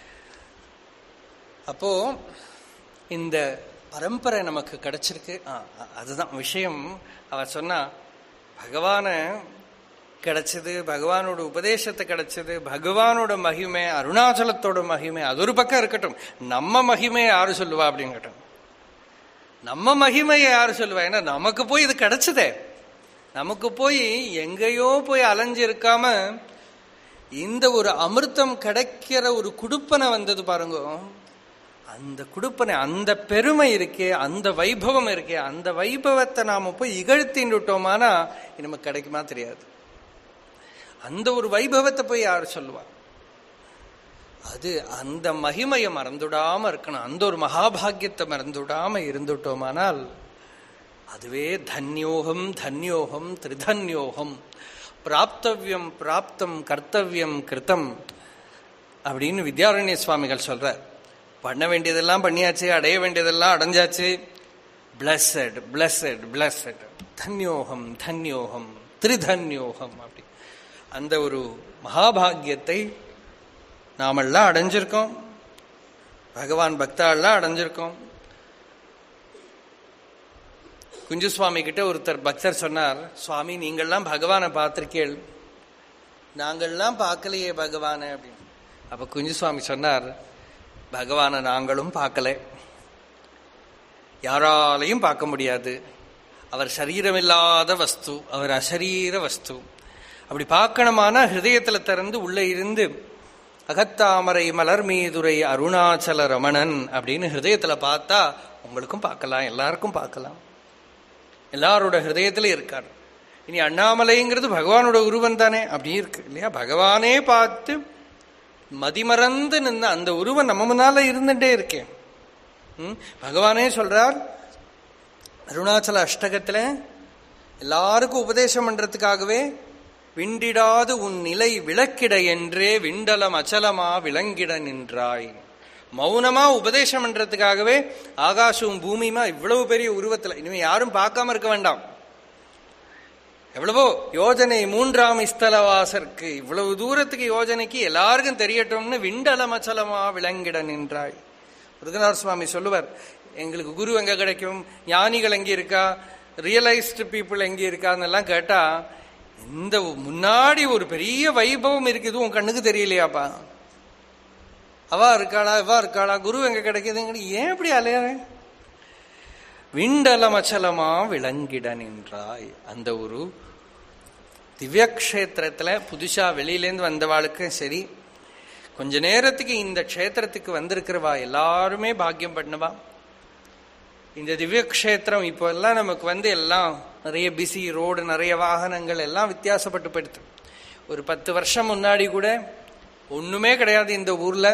அப்போ இந்த பரம்பரை நமக்கு கிடைச்சிருக்கு, அதுதான் விஷயம். அவ சொன்னா பகவான கிடைச்சது, பகவானோட உபதேசத்தை கிடைச்சது, பகவானோட மகிமை, அருணாச்சலத்தோட மகிமை அது ஒரு பக்கம் இருக்கட்டும், நம்ம மகிமையை யாரு சொல்லுவா அப்படின்னு கேட்டோம். நம்ம மகிமையை யாரு சொல்லுவா? ஏன்னா நமக்கு போய் இது கிடைச்சதே, நமக்கு போய் எங்கேயோ போய் அலைஞ்சு இருக்காம இந்த ஒரு அமிர்தம் கிடைக்கிற ஒரு குடுப்பனை வந்தது பாருங்க. அந்த குடுப்பனை, அந்த பெருமை இருக்கே, அந்த வைபவம் இருக்கே, அந்த வைபவத்தை நாம போய் இகழ்த்தின்னுட்டோமானா நமக்கு கிடைக்குமா தெரியாது. அந்த ஒரு வைபவத்தை போய் யாரு சொல்லுவா? அது அந்த மகிமையை மறந்துடாம இருக்கணும், அந்த ஒரு மகாபாகியத்தை மறந்துடாம இருந்துட்டோமானால் அதுவே தன்யோகம் தன்யோகம் திரிதன்யோகம் பிராப்தவ்யம் பிராப்தம் கர்த்தவ்யம் கிருத்தம் அப்படின்னு வித்யாரண்ய சுவாமிகள் சொல்றார். பண்ண வேண்டியதெல்லாம் பண்ணியாச்சு, அடைய வேண்டியதெல்லாம் அடைஞ்சாச்சு. பிளஸட் பிளஸட் பிளஸட், தன்யோகம் தன்யோகம் திரிதன்யோகம், அப்படி அந்த ஒரு மகாபாகியத்தை நாமெல்லாம் அடைஞ்சிருக்கோம். பகவான் பக்தாள்லாம் அடைஞ்சிருக்கோம். குஞ்சுசுவாமி கிட்ட ஒருத்தர் பக்தர் சொன்னார், சுவாமி நீங்கள்லாம் பகவானை பார்த்திருக்கீள், நாங்கள்லாம் பார்க்கலையே பகவானை அப்படின்னு. அப்ப குஞ்சுசுவாமி சொன்னார், பகவானை நாங்களும் பார்க்கல, யாராலையும் பார்க்க முடியாது, அவர் சரீரமில்லாத வஸ்து, அவர் அசரீர வஸ்து. அப்படி பார்க்கணுமானா ஹிருதயத்துல திறந்து உள்ள இருந்து அகத்தாமரை மலர் மீதுரை அருணாச்சல ரமணன் அப்படின்னு ஹிருதயத்துல பார்த்தா உங்களுக்கும் பார்க்கலாம், எல்லாருக்கும் பார்க்கலாம், எல்லாரோட ஹிருதயத்துல இருக்கார். இனி அண்ணாமலைங்கிறது பகவானோட உருவம் தானே, அப்படி இருக்கு இல்லையா? பகவானே பார்த்து மதிமறந்து நின்ற அந்த உருவம் நம்ம முன்னால இருந்துட்டே இருக்கேன். பகவானே சொல்றார் அருணாச்சல அஷ்டகத்துல, எல்லாருக்கும் உபதேசம் பண்றதுக்காகவே விண்டிடாது உன் நிலை விளக்கிட என்றே விண்டலம் அச்சலமா விளங்கிட நின்றாய். மௌனமா உபதேசம் பண்றதுக்காகவே ஆகாசமும் பூமியுமா இவ்வளவு பெரிய உருவத்துல, இனிமே யாரும் பார்க்காம இருக்க வேண்டாம். எவ்வளவோ யோஜனை 3ஆம் ஸ்தலவாசருக்கு, இவ்வளவு தூரத்துக்கு யோஜனைக்கு எல்லாருக்கும் தெரியட்டும்னு விண்டலம் அச்சலமா விளங்கிட நின்றாய். முருகனார் சுவாமி சொல்லுவார், எங்களுக்கு குரு எங்க கிடைக்கும், ஞானிகள் எங்கே இருக்கா, ரியலைஸ்டு பீப்புள் எங்கே இருக்கான்னெல்லாம் கேட்டா, இந்த முன்னாடி ஒரு பெரிய வைபவம் இருக்குது, உன் கண்ணுக்கு தெரியலையாப்பா, அவா இருக்காளா இவா இருக்காளா, குரு எங்க கிடைக்குதுங்க, ஏன் இப்படி அலையற? விண்டலம் அச்சலமா விளங்கிட நின்றாய். அந்த ஒரு திவ்ய கஷேத்திரத்துல புதுசா வெளியிலேருந்து வந்தவாளுக்கும் சரி, கொஞ்ச நேரத்துக்கு இந்த க்ஷேத்திரத்துக்கு வந்திருக்கிறவா எல்லாருமே பாக்கியம் பண்ணவா. இந்த திவ்ய கஷேத்திரம் இப்போ எல்லாம் நமக்கு எல்லாம் நிறைய பிஸி ரோடு, நிறைய வாகனங்கள் எல்லாம் வித்தியாசப்பட்டு போயிடுது. ஒரு 10 வருஷம் முன்னாடி கூட ஒண்ணுமே கிடையாது இந்த ஊர்ல.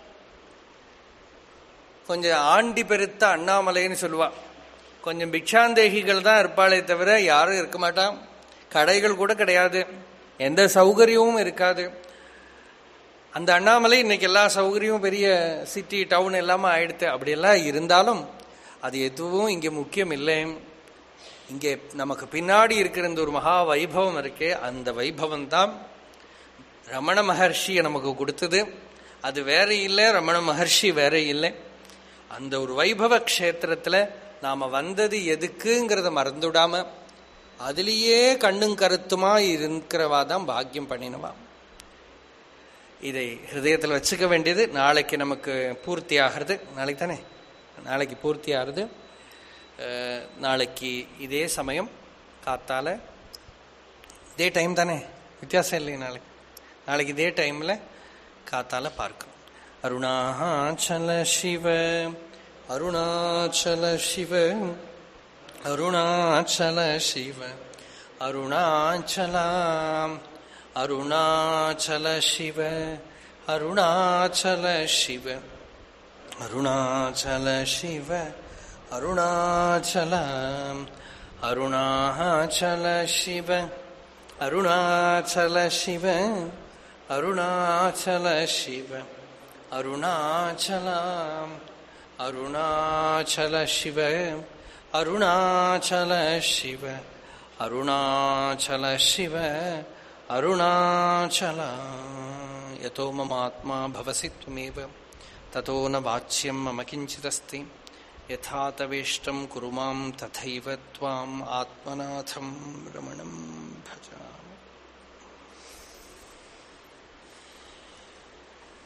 கொஞ்சம் ஆண்டி பெருத்த அண்ணாமலைன்னு சொல்லுவா, கொஞ்சம் பிக்ஷாந்தேகிகள் தான் இருப்பாளே தவிர யாரும் இருக்க மாட்டான். கடைகள் கூட கிடையாது, எந்த சௌகரியமும் இருக்காது. அந்த அண்ணாமலை இன்னைக்கு எல்லா சௌகரியமும் பெரிய சிட்டி டவுன் எல்லாமே ஆயிடுத்து. அப்படியெல்லாம் இருந்தாலும் அது எதுவும் இங்கே முக்கியம் இல்லை. இங்கே நமக்கு பின்னாடி இருக்கிற இந்த ஒரு மகா வைபவம் இருக்கே, அந்த வைபவம் தான் ரமண மகர்ஷியை நமக்கு கொடுத்தது. அது வேற இல்லை, ரமண மகர்ஷி வேற இல்லை. அந்த ஒரு வைபவ க்ஷேத்திரத்துல நாம வந்தது எதுக்குங்கிறத மறந்துடாம அதுலேயே கண்ணும் கருத்துமா இருக்கிறவா தான் பாக்கியம் பண்ணினவா. இதை ஹிருதயத்தில் வச்சுக்க வேண்டியது. நாளைக்கு நமக்கு பூர்த்தி ஆகிறது. நாளைக்கு தானே, நாளைக்கு பூர்த்தி ஆகுது. நாளைக்கு இதே சமயம் காத்தால இதே டைம் தானே, வித்தியாசம் இல்லைங்க. நாளைக்கு இதே டைமில் காத்தால பார்க்கணும். அருணாச்சல சிவ அருணாச்சல சிவ அருணாச்சல சிவ அருணாச்சலாம் அருணாச்சல சிவ அருணாச்சல சிவ அருணாச்சல சிவ அருணாச்சலம் அருணாச்சல சிவ அருணாச்சல சிவ அருணாச்சல சிவ அருணாச்சலம் அருணாச்சல சிவ அருணாச்சல சிவ அருணாச்சல சிவ அருணாச்சலம். யதோ மமாத்மா பவசி த்வமேவ ததோ ந வாச்யம் மம கிஞ்சிதஸ்தி யதா தவேஷ்டம் குரு மாம் ததைவ த்வாம் ஆத்மநாதம் ரமணம் பஜாமி.